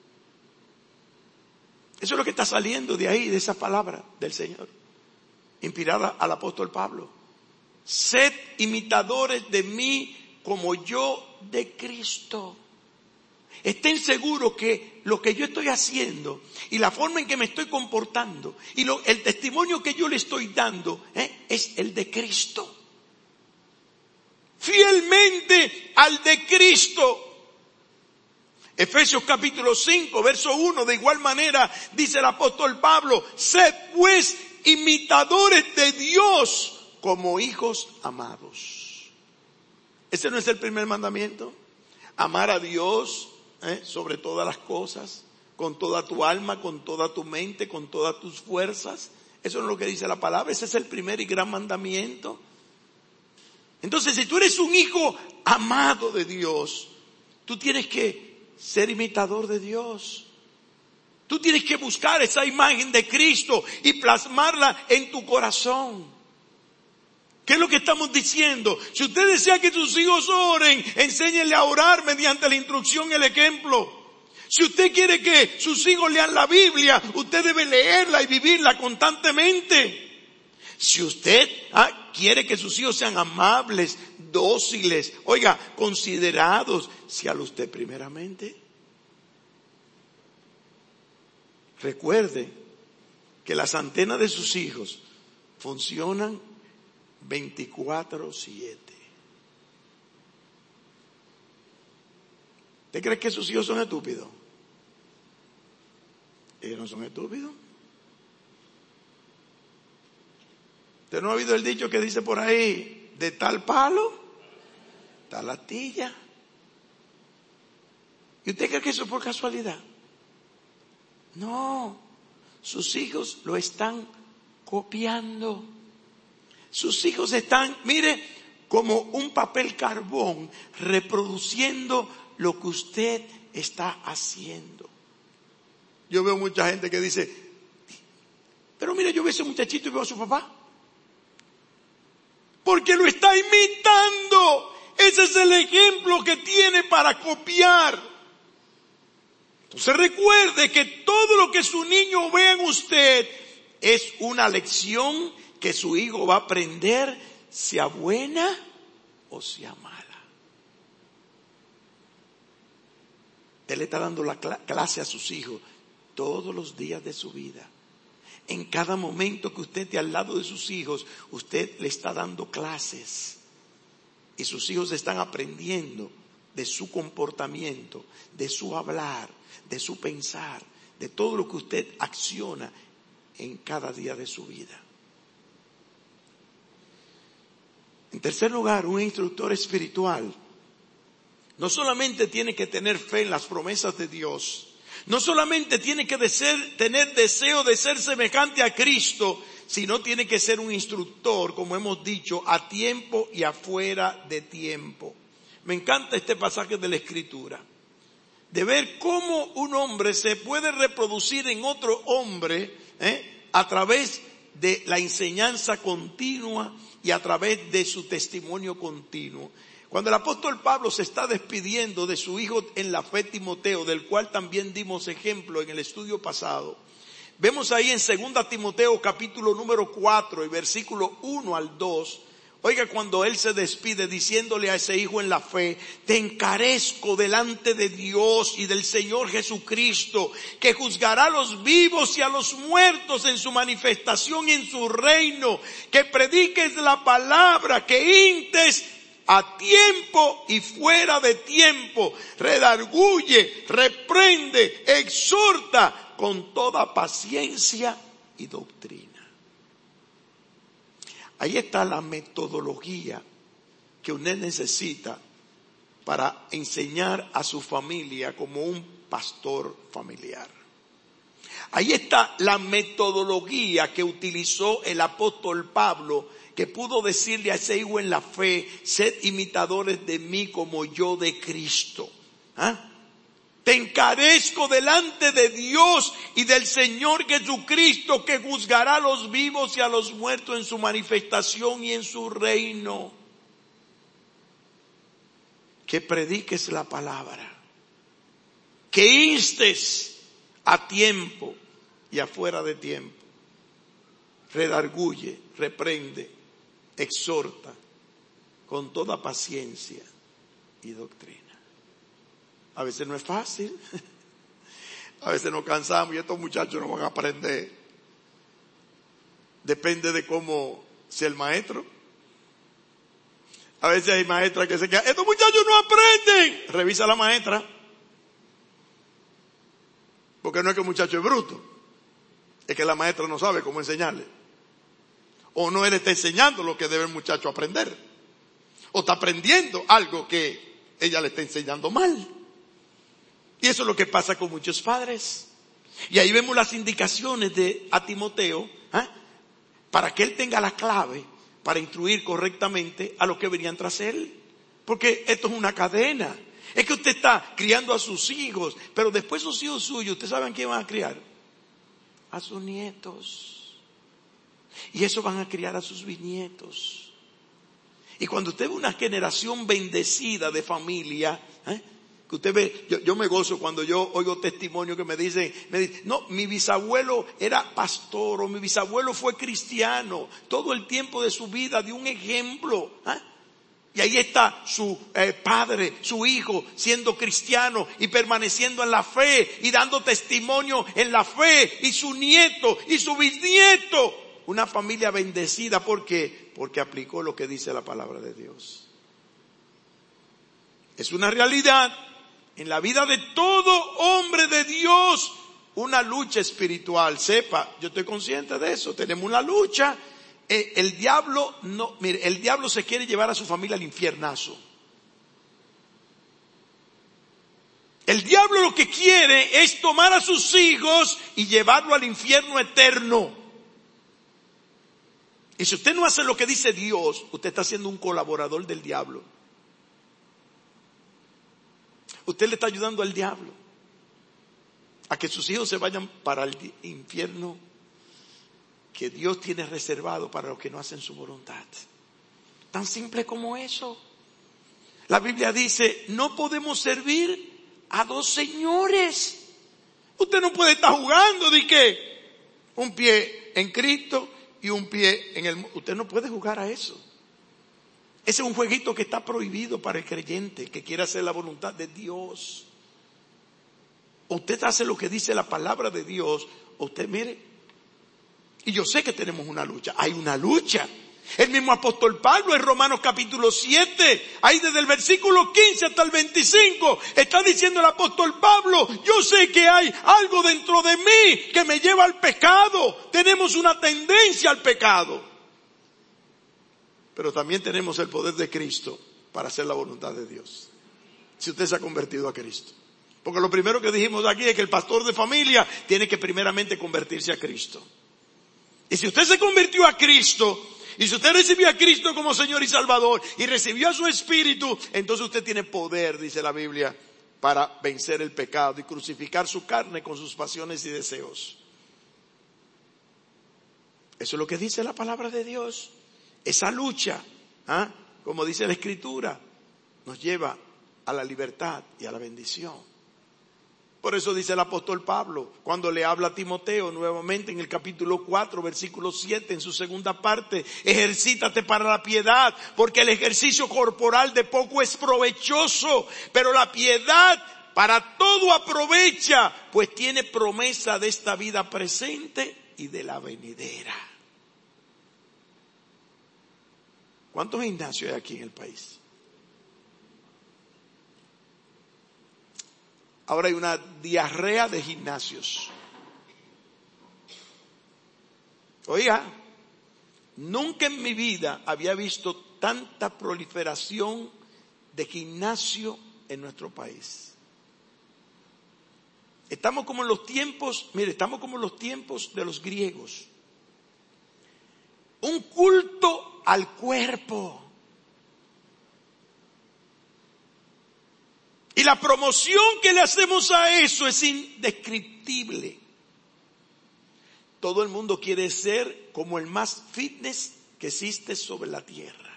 Speaker 1: Eso es lo que está saliendo de ahí, de esa palabra del Señor, inspirada al apóstol Pablo. Sed imitadores de mí como yo de Cristo. Estén seguros que lo que yo estoy haciendo y la forma en que me estoy comportando y lo, el testimonio que yo le estoy dando ¿eh? es el de Cristo. Fielmente al de Cristo. Efesios capítulo cinco, verso uno, de igual manera dice el apóstol Pablo, sed pues imitadores de Dios como hijos amados. ¿Ese no es el primer mandamiento? Amar a Dios ¿eh? sobre todas las cosas, con toda tu alma, con toda tu mente, con todas tus fuerzas. Eso no es lo que dice la palabra, ese es el primer y gran mandamiento. Entonces, si tú eres un hijo amado de Dios, tú tienes que ser imitador de Dios. Tú tienes que buscar esa imagen de Cristo y plasmarla en tu corazón. ¿Qué es lo que estamos diciendo? Si usted desea que sus hijos oren, enséñenle a orar mediante la instrucción y el ejemplo. Si usted quiere que sus hijos lean la Biblia, usted debe leerla y vivirla constantemente. Si usted ah, quiere que sus hijos sean amables, dóciles, oiga, considerados, séalo usted primeramente. Recuerde que las antenas de sus hijos funcionan veinticuatro siete. ¿Usted cree que sus hijos son estúpidos? Ellos no son estúpidos. ¿Usted no ha oído el dicho que dice por ahí, de tal palo, tal astilla? ¿Y usted cree que eso es por casualidad? No, sus hijos lo están copiando. Sus hijos están, mire, como un papel carbón, reproduciendo lo que usted está haciendo. Yo veo mucha gente que dice, pero mire, yo veo a ese muchachito y veo a su papá. Porque lo está imitando. Ese es el ejemplo que tiene para copiar. Entonces recuerde que todo lo que su niño vea en usted es una lección que su hijo va a aprender, sea buena o sea mala. Él le está dando la clase a sus hijos todos los días de su vida. En cada momento que usted esté al lado de sus hijos, usted le está dando clases. Y sus hijos están aprendiendo de su comportamiento, de su hablar, de su pensar, de todo lo que usted acciona en cada día de su vida. En tercer lugar, un instructor espiritual no solamente tiene que tener fe en las promesas de Dios, no solamente tiene que desear, tener deseo de ser semejante a Cristo, sino tiene que ser un instructor, como hemos dicho, a tiempo y afuera de tiempo. Me encanta este pasaje de la Escritura, de ver cómo un hombre se puede reproducir en otro hombre ¿eh? a través de la enseñanza continua y a través de su testimonio continuo. Cuando el apóstol Pablo se está despidiendo de su hijo en la fe, Timoteo, del cual también dimos ejemplo en el estudio pasado, vemos ahí en segunda Timoteo capítulo número cuatro y versículo uno al dos, oiga, cuando él se despide diciéndole a ese hijo en la fe: te encarezco delante de Dios y del Señor Jesucristo, que juzgará a los vivos y a los muertos en su manifestación y en su reino, que prediques la palabra, que instes a tiempo y fuera de tiempo, redarguye, reprende, exhorta con toda paciencia y doctrina. Ahí está la metodología que usted necesita para enseñar a su familia como un pastor familiar. Ahí está la metodología que utilizó el apóstol Pablo, que pudo decirle a ese hijo en la fe: sed imitadores de mí como yo de Cristo. ¿Ah? Te encarezco delante de Dios y del Señor Jesucristo, que juzgará a los vivos y a los muertos en su manifestación y en su reino. Que prediques la palabra, que instes a tiempo y afuera de tiempo, redarguye, reprende, exhorta con toda paciencia y doctrina. A veces no es fácil, a veces nos cansamos y estos muchachos no van a aprender. Depende de cómo sea el maestro. A veces hay maestras que se quedan: estos muchachos no aprenden. Revisa a la maestra, porque no es que el muchacho es bruto, es que la maestra no sabe cómo enseñarle. O no él está enseñando lo que debe el muchacho aprender, o está aprendiendo algo que ella le está enseñando mal. Y eso es lo que pasa con muchos padres. Y ahí vemos las indicaciones de a Timoteo, ¿eh? para que él tenga la clave para instruir correctamente a los que venían tras él. Porque esto es una cadena. Es que usted está criando a sus hijos, pero después sus hijos suyos, ¿ustedes saben quién van a criar? A sus nietos. Y eso van a criar a sus bisnietos. Y cuando usted ve una generación bendecida de familia, ¿eh? que usted ve, yo, yo me gozo cuando yo oigo testimonios que me dicen, me dicen, no, mi bisabuelo era pastor, o mi bisabuelo fue cristiano, todo el tiempo de su vida dio un ejemplo, ¿eh? Y ahí está su eh, padre, su hijo, siendo cristiano y permaneciendo en la fe y dando testimonio en la fe, y su nieto y su bisnieto. Una familia bendecida. ¿Por qué? Porque aplicó lo que dice la palabra de Dios. Es una realidad en la vida de todo hombre de Dios, una lucha espiritual. Sepa, yo estoy consciente de eso. Tenemos una lucha. Eh, el diablo no, mire, el diablo se quiere llevar a su familia al infiernazo. El diablo lo que quiere es tomar a sus hijos y llevarlo al infierno eterno. Y si usted no hace lo que dice Dios, usted está siendo un colaborador del diablo. Usted le está ayudando al diablo a que sus hijos se vayan para el infierno que Dios tiene reservado para los que no hacen su voluntad. Tan simple como eso. La Biblia dice: no podemos servir a dos señores. Usted no puede estar jugando de que un pie en Cristo y un pie en el mundo. Usted no puede jugar a eso. Ese es un jueguito que está prohibido para el creyente que quiere hacer la voluntad de Dios. Usted hace lo que dice la palabra de Dios. Usted mire, y yo sé que tenemos una lucha. Hay una lucha. El mismo apóstol Pablo en Romanos capítulo siete, ahí desde el versículo quince hasta el veinticinco, está diciendo el apóstol Pablo: yo sé que hay algo dentro de mí que me lleva al pecado. Tenemos una tendencia al pecado. Pero también tenemos el poder de Cristo para hacer la voluntad de Dios. Si usted se ha convertido a Cristo. Porque lo primero que dijimos aquí es que el pastor de familia tiene que primeramente convertirse a Cristo. Y si usted se convirtió a Cristo, y si usted recibió a Cristo como Señor y Salvador, y recibió a su Espíritu, entonces usted tiene poder, dice la Biblia, para vencer el pecado y crucificar su carne con sus pasiones y deseos. Eso es lo que dice la palabra de Dios. Esa lucha, ¿ah? como dice la Escritura, nos lleva a la libertad y a la bendición. Por eso dice el apóstol Pablo, cuando le habla a Timoteo nuevamente en el capítulo cuatro, versículo siete, en su segunda parte: ejercítate para la piedad, porque el ejercicio corporal de poco es provechoso, pero la piedad para todo aprovecha, pues tiene promesa de esta vida presente y de la venidera. ¿Cuántos gimnasios hay aquí en el país? Ahora hay una diarrea de gimnasios. Oiga, nunca en mi vida había visto tanta proliferación de gimnasio en nuestro país. Estamos como en los tiempos, mire, estamos como en los tiempos de los griegos. Un culto al cuerpo. Y la promoción que le hacemos a eso es indescriptible. Todo el mundo quiere ser como el más fitness que existe sobre la tierra.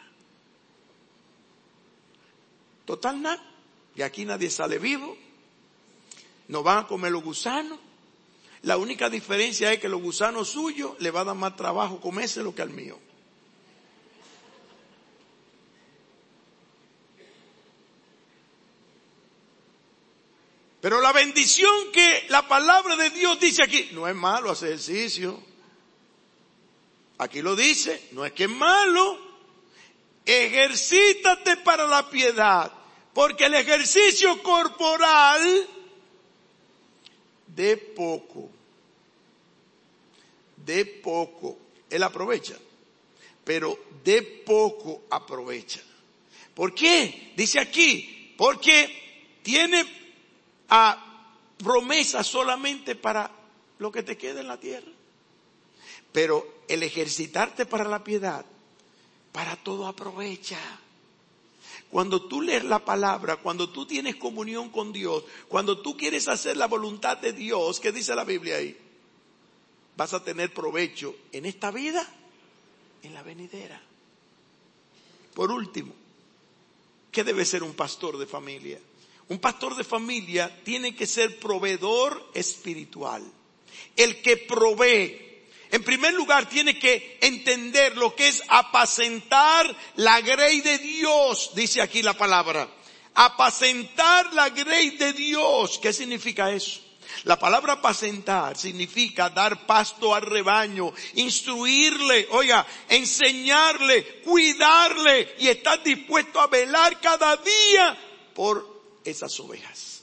Speaker 1: Total nada, y aquí nadie sale vivo. No van a comer los gusanos. La única diferencia es que los gusanos suyos le va a dar más trabajo comérselo que al mío. Pero la bendición que la palabra de Dios dice aquí, no es malo hacer ejercicio. Aquí lo dice, no es que es malo. Ejercítate para la piedad, porque el ejercicio corporal de poco, de poco, él aprovecha, pero de poco aprovecha. ¿Por qué? Dice aquí, porque tiene a promesa solamente para lo que te queda en la tierra. Pero el ejercitarte para la piedad, para todo aprovecha. Cuando tú lees la palabra, cuando tú tienes comunión con Dios, cuando tú quieres hacer la voluntad de Dios, ¿qué dice la Biblia ahí? Vas a tener provecho en esta vida, en la venidera. Por último, ¿qué debe ser un pastor de familia? Un pastor de familia tiene que ser proveedor espiritual. El que provee, en primer lugar, tiene que entender lo que es apacentar la grey de Dios, dice aquí la palabra. Apacentar la grey de Dios. ¿Qué significa eso? La palabra apacentar significa dar pasto al rebaño, instruirle, oiga, enseñarle, cuidarle y estar dispuesto a velar cada día por esas ovejas.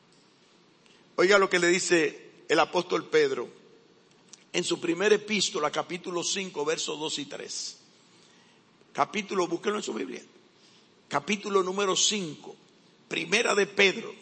Speaker 1: Oiga lo que le dice el apóstol Pedro en su primera epístola, capítulo cinco, versos dos y tres. Capítulo, búsquenlo en su Biblia. Capítulo número cinco, primera de Pedro,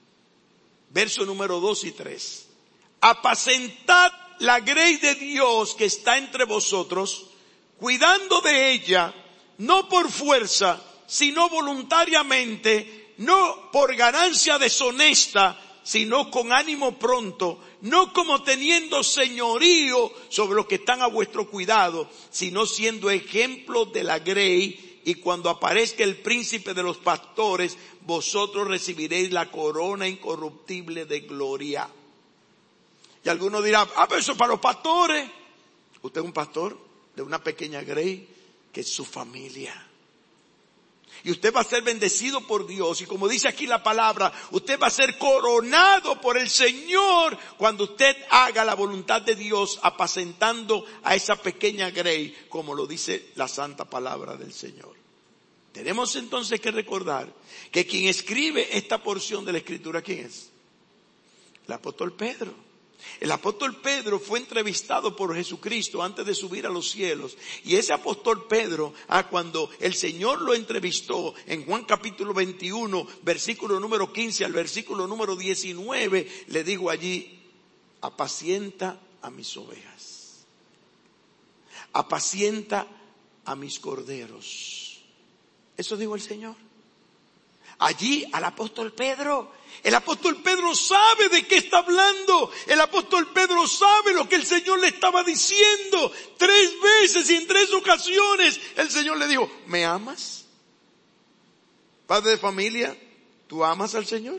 Speaker 1: verso número dos y tres. Apacentad la grey de Dios que está entre vosotros, cuidando de ella, no por fuerza, sino voluntariamente, no por ganancia deshonesta, sino con ánimo pronto, no como teniendo señorío sobre los que están a vuestro cuidado, sino siendo ejemplo de la grey, y cuando aparezca el príncipe de los pastores, vosotros recibiréis la corona incorruptible de gloria. Y algunos dirán, ah, pero eso es para los pastores. ¿Usted es un pastor? de una pequeña grey que es su familia. Y usted va a ser bendecido por Dios. Y como dice aquí la palabra, usted va a ser coronado por el Señor cuando usted haga la voluntad de Dios apacentando a esa pequeña grey, como lo dice la santa palabra del Señor. Tenemos entonces que recordar que quien escribe esta porción de la Escritura, ¿quién es? El apóstol Pedro. El apóstol Pedro fue entrevistado por Jesucristo antes de subir a los cielos. Y ese apóstol Pedro, ah, cuando el Señor lo entrevistó en Juan capítulo veintiuno, versículo número quince al versículo número diecinueve, le dijo allí, apacienta a mis ovejas. Apacienta a mis corderos. Eso dijo el Señor. Allí al apóstol Pedro. El apóstol Pedro sabe de qué está hablando. El apóstol Pedro sabe lo que el Señor le estaba diciendo. Tres veces y en tres ocasiones el Señor le dijo, ¿me amas? Padre de familia, ¿tú amas al Señor?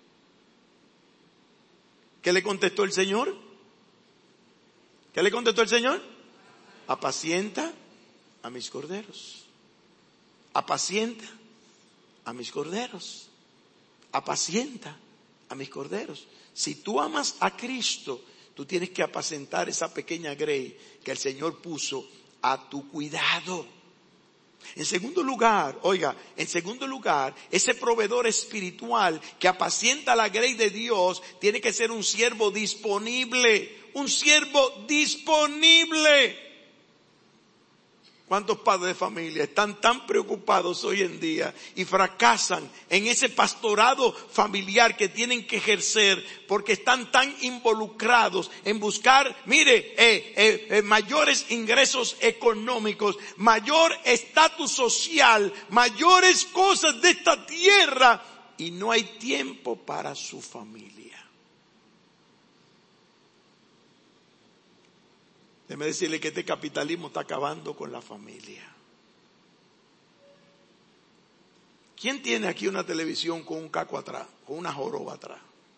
Speaker 1: ¿Qué le contestó el Señor? ¿Qué le contestó el Señor? Apacienta a mis corderos. Apacienta a mis corderos. Apacienta a mis corderos. Si tú amas a Cristo, tú tienes que apacentar esa pequeña grey que el Señor puso a tu cuidado. En segundo lugar, oiga, en segundo lugar, ese proveedor espiritual que apacienta la grey de Dios tiene que ser un siervo disponible, un siervo disponible. ¿Cuántos padres de familia están tan preocupados hoy en día y fracasan en ese pastorado familiar que tienen que ejercer porque están tan involucrados en buscar, mire, eh, eh, eh, mayores ingresos económicos, mayor estatus social, mayores cosas de esta tierra y no hay tiempo para su familia? Déjeme decirle que este capitalismo está acabando con la familia. ¿Quién tiene aquí una televisión con un caco atrás, con una joroba atrás?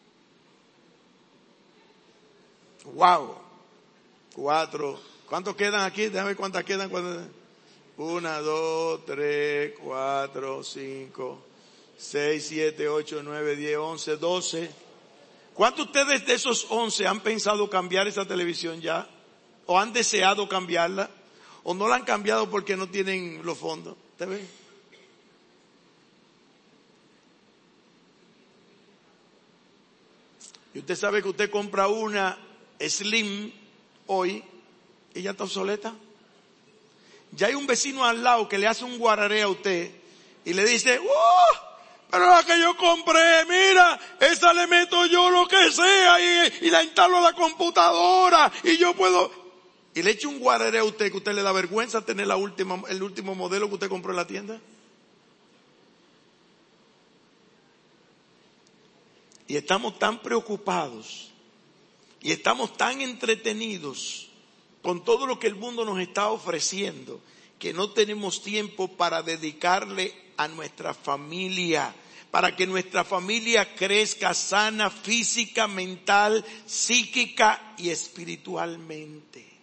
Speaker 1: Wow. Cuatro. ¿Cuántos quedan aquí? Déjame ver cuántas quedan. ¿Cuántas? Una, dos, tres, cuatro, cinco, seis, siete, ocho, nueve, diez, once, doce. ¿Cuántos de ustedes de esos once han pensado cambiar esa televisión ya? ¿O han deseado cambiarla? ¿O no la han cambiado porque no tienen los fondos? ¿Usted ve? Y usted sabe que usted compra una Slim hoy y ya está obsoleta. Ya hay un vecino al lado que le hace un guararé a usted y le dice, ¡oh! Pero la que yo compré, mira, esa le meto yo lo que sea y, y la instalo a la computadora y yo puedo... Y le echo un guararé a usted que usted le da vergüenza tener la última, el último modelo que usted compró en la tienda. Y estamos tan preocupados y estamos tan entretenidos con todo lo que el mundo nos está ofreciendo que no tenemos tiempo para dedicarle a nuestra familia, para que nuestra familia crezca sana física, mental, psíquica y espiritualmente.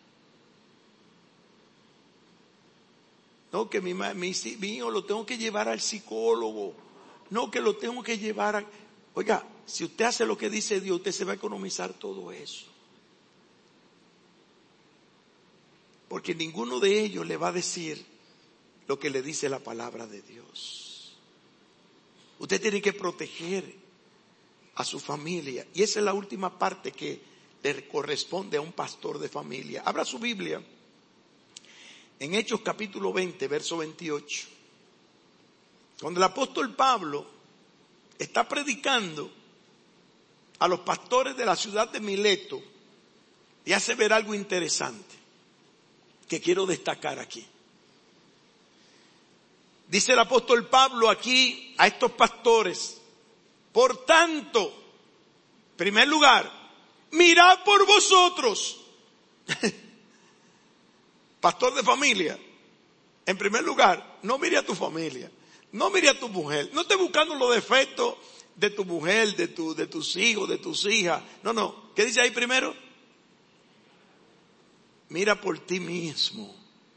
Speaker 1: No, que mi, mi, mi hijo lo tengo que llevar al psicólogo. No, que lo tengo que llevar a... Oiga, si usted hace lo que dice Dios, usted se va a economizar todo eso. Porque ninguno de ellos le va a decir lo que le dice la palabra de Dios. Usted tiene que proteger a su familia. Y esa es la última parte que le corresponde a un pastor de familia. Abra su Biblia. En Hechos capítulo veinte, verso veintiocho, cuando el apóstol Pablo está predicando a los pastores de la ciudad de Mileto, y hace ver algo interesante que quiero destacar aquí. Dice el apóstol Pablo aquí a estos pastores, por tanto, en primer lugar, mirad por vosotros. Pastor de familia, en primer lugar, no mire a tu familia, no mire a tu mujer, no esté buscando los defectos de tu mujer, de tu, de tus hijos, de tus hijas. No, no. ¿Qué dice ahí primero? Mira por ti mismo.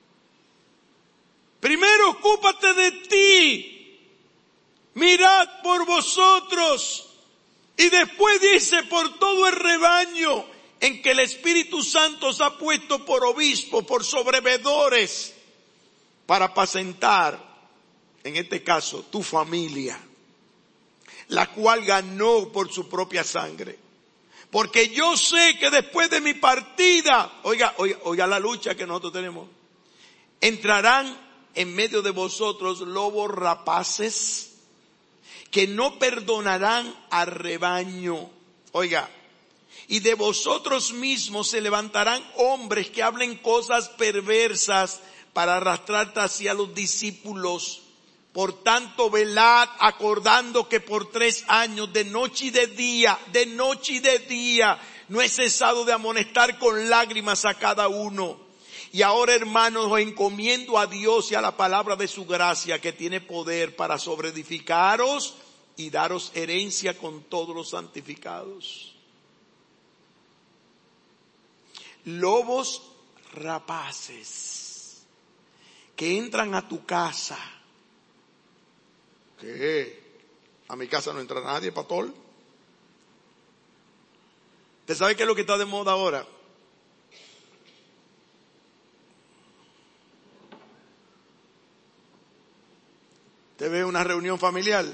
Speaker 1: Primero ocúpate de ti. Mirad por vosotros. Y después dice por todo el rebaño en que el Espíritu Santo os ha puesto por obispo, por sobrevedores, para apacentar, en este caso, tu familia, la cual ganó por su propia sangre. Porque yo sé que después de mi partida, oiga, oiga, oiga la lucha que nosotros tenemos, entrarán en medio de vosotros lobos rapaces que no perdonarán al rebaño. Oiga, y de vosotros mismos se levantarán hombres que hablen cosas perversas para arrastrarte hacia los discípulos. Por tanto, velad, acordando que por tres años, de noche y de día, de noche y de día, no he cesado de amonestar con lágrimas a cada uno. Y ahora, hermanos, os encomiendo a Dios y a la palabra de su gracia, que tiene poder para sobreedificaros y daros herencia con todos los santificados. Lobos rapaces que entran a tu casa. ¿Qué? A mi casa no entra nadie, pastor. ¿Usted sabe qué es lo que está de moda ahora? Usted ve una reunión familiar.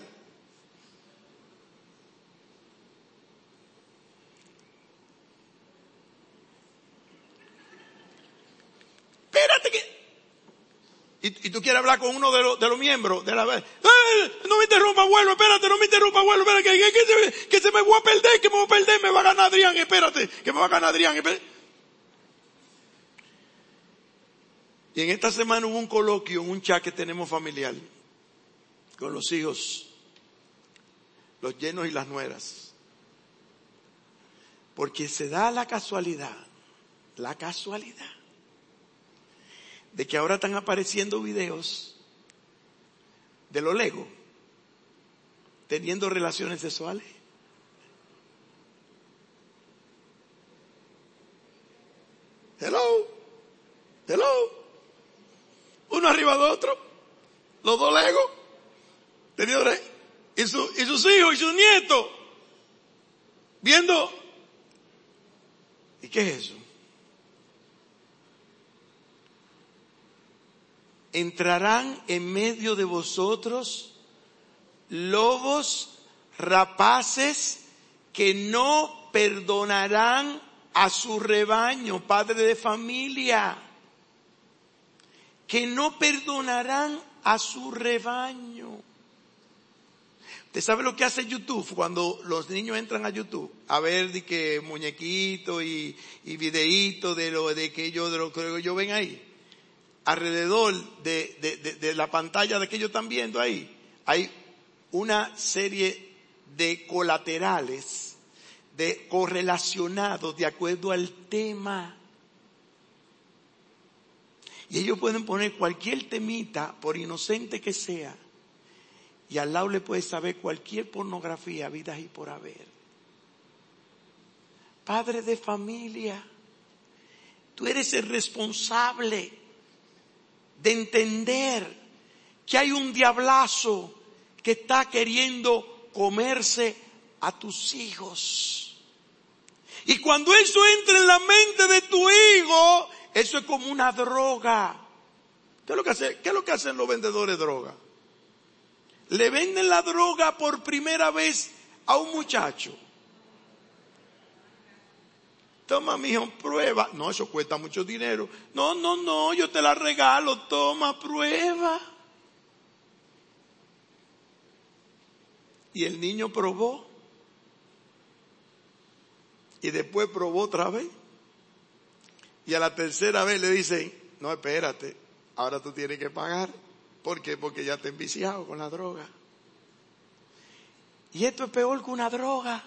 Speaker 1: Espérate que... Y, y tú quieres hablar con uno de los, de los miembros de la vez. ¡Eh! No me interrumpa, abuelo, espérate, no me interrumpa, abuelo, espérate, que, que, que, se, que se me voy a perder, que me voy a perder, me va a ganar Adrián, espérate, que me va a ganar Adrián, espérate. Y en esta semana hubo un coloquio, un chat que tenemos familiar, con los hijos, los yernos y las nueras. Porque se da la casualidad, la casualidad, de que ahora están apareciendo videos de los Legos teniendo relaciones sexuales. Hello, hello, uno arriba de otro, los dos Legos, teniendo, y, su, y sus hijos y sus nietos, viendo. ¿Y qué es eso? Entrarán en medio de vosotros lobos rapaces que no perdonarán a su rebaño, padre de familia, que no perdonarán a su rebaño. ¿Usted sabe lo que hace YouTube cuando los niños entran a YouTube? A ver de que muñequitos y, y videitos de lo de que ellos, de lo que ellos ven ahí. Alrededor de, de, de, de la pantalla de que ellos están viendo ahí, hay una serie de colaterales, de correlacionados de acuerdo al tema. Y ellos pueden poner cualquier temita, por inocente que sea, y al lado le puede saber cualquier pornografía, vidas y por haber. Padre de familia, tú eres el responsable de entender que hay un diablazo que está queriendo comerse a tus hijos. Y cuando eso entra en la mente de tu hijo, eso es como una droga. ¿Qué es lo que hace, qué es lo que hacen los vendedores de droga? Le venden la droga por primera vez a un muchacho. Toma, mijo, prueba. No, eso cuesta mucho dinero. No, no, no, yo te la regalo. Toma, prueba. Y el niño probó. Y después probó otra vez. Y a la tercera vez le dicen, no, espérate, ahora tú tienes que pagar. ¿Por qué? Porque ya te has enviciado con la droga. Y esto es peor que una droga.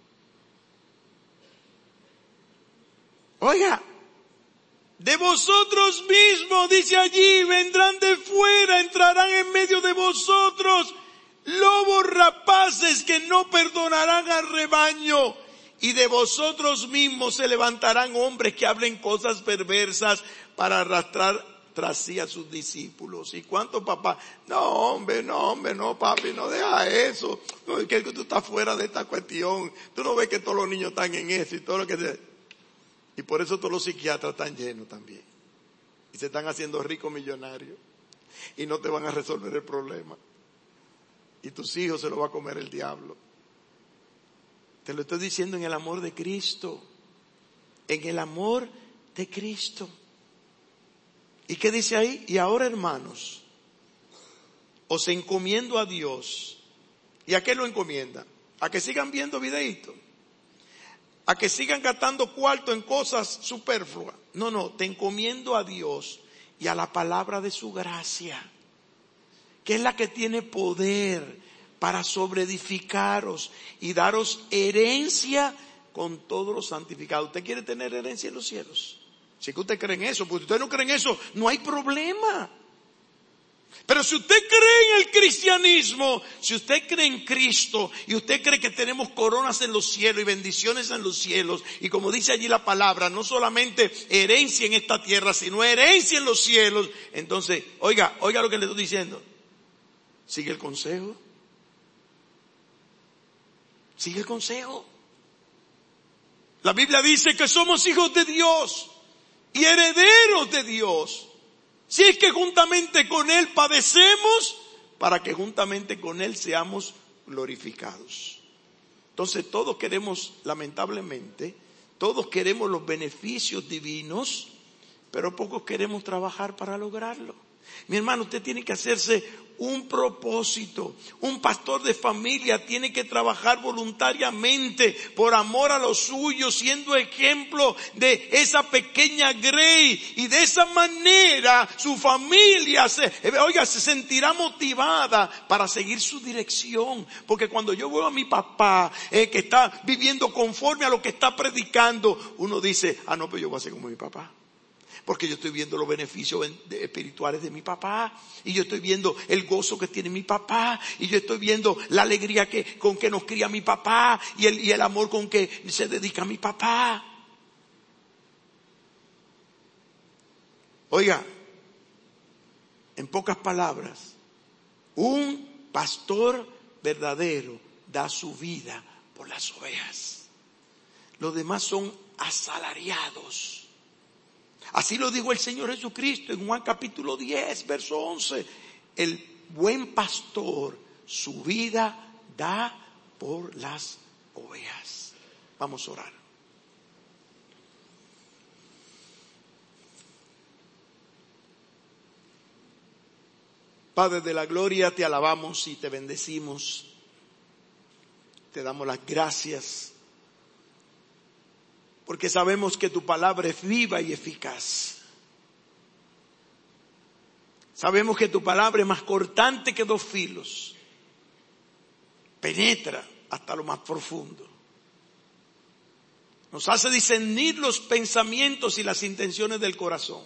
Speaker 1: Oiga, de vosotros mismos, dice allí, vendrán de fuera, entrarán en medio de vosotros lobos rapaces que no perdonarán al rebaño. Y de vosotros mismos se levantarán hombres que hablen cosas perversas para arrastrar tras sí a sus discípulos. ¿Y cuántos papás? No, hombre, no, hombre, no, papi, no deja eso. No, es que tú estás fuera de esta cuestión. Tú no ves que todos los niños están en eso y todo lo que se... Y por eso todos los psiquiatras están llenos también. Y se están haciendo ricos millonarios. Y no te van a resolver el problema. Y tus hijos se los va a comer el diablo. Te lo estoy diciendo en el amor de Cristo. En el amor de Cristo. ¿Y qué dice ahí? Y ahora, hermanos, os encomiendo a Dios. ¿Y a qué lo encomienda? A que sigan viendo videitos. A que sigan gastando cuarto en cosas superfluas. No, no, te encomiendo a Dios y a la palabra de su gracia, que es la que tiene poder para sobreedificaros y daros herencia con todos los santificados. ¿Usted quiere tener herencia en los cielos? Si que usted cree en eso, porque usted no cree en eso, no hay problema. Pero si usted cree en el cristianismo, si usted cree en Cristo y usted cree que tenemos coronas en los cielos y bendiciones en los cielos, y como dice allí la palabra, no solamente herencia en esta tierra, sino herencia en los cielos, entonces, oiga, oiga lo que le estoy diciendo. Sigue el consejo. Sigue el consejo. La Biblia dice que somos hijos de Dios y herederos de Dios. Si es que juntamente con Él padecemos, para que juntamente con Él seamos glorificados. Entonces todos queremos, lamentablemente, todos queremos los beneficios divinos, pero pocos queremos trabajar para lograrlo. Mi hermano, usted tiene que hacerse un propósito. Un pastor de familia tiene que trabajar voluntariamente por amor a los suyos, siendo ejemplo de esa pequeña Grey, y de esa manera su familia se, oiga, se sentirá motivada para seguir su dirección. Porque cuando yo veo a mi papá eh, que está viviendo conforme a lo que está predicando, uno dice, ah no, pues yo voy a ser como mi papá. Porque yo estoy viendo los beneficios espirituales de mi papá, y yo estoy viendo el gozo que tiene mi papá, y yo estoy viendo la alegría que, con que nos cría mi papá, y el, y el amor con que se dedica mi papá. Oiga, en pocas palabras, un pastor verdadero da su vida por las ovejas. Los demás son asalariados. Así lo dijo el Señor Jesucristo en Juan capítulo diez, verso once. El buen pastor su vida da por las ovejas. Vamos a orar. Padre de la gloria, te alabamos y te bendecimos. Te damos las gracias, porque sabemos que tu palabra es viva y eficaz. Sabemos que tu palabra es más cortante que dos filos. Penetra hasta lo más profundo. Nos hace discernir los pensamientos y las intenciones del corazón.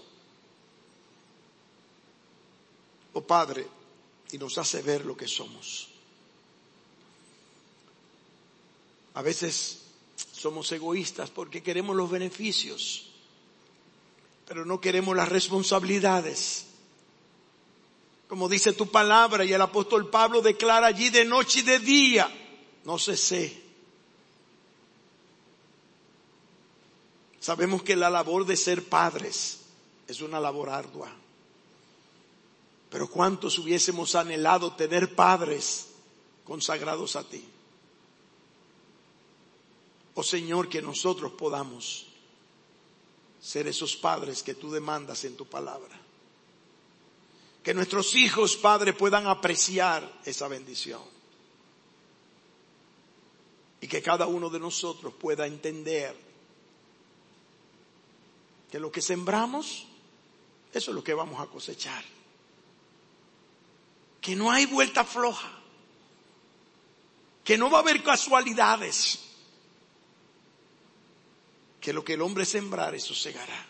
Speaker 1: Oh Padre, y nos hace ver lo que somos. A veces somos egoístas porque queremos los beneficios, pero no queremos las responsabilidades. Como dice tu palabra, y el apóstol Pablo declara allí, de noche y de día no cesé. Sabemos que la labor de ser padres es una labor ardua. Pero cuántos hubiésemos anhelado tener padres consagrados a ti. Oh Señor, que nosotros podamos ser esos padres que tú demandas en tu palabra. Que nuestros hijos, Padre, puedan apreciar esa bendición. Y que cada uno de nosotros pueda entender que lo que sembramos, eso es lo que vamos a cosechar. Que no hay vuelta floja. Que no va a haber casualidades. Que lo que el hombre sembrar, eso segará.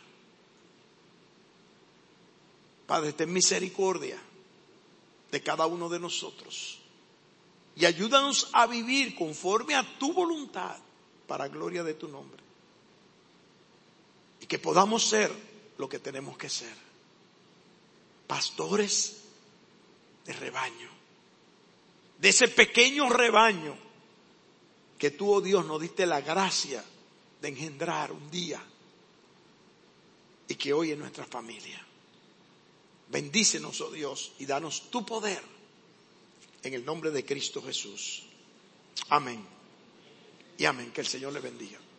Speaker 1: Padre, ten misericordia de cada uno de nosotros. Y ayúdanos a vivir conforme a tu voluntad, para gloria de tu nombre. Y que podamos ser lo que tenemos que ser. pastores de rebaño, de ese pequeño rebaño que tú, oh Dios, nos diste la gracia de engendrar un día y que hoy es nuestra familia. Bendícenos, oh Dios, y danos tu poder en el nombre de Cristo Jesús. Amén y amén. Que el Señor le bendiga.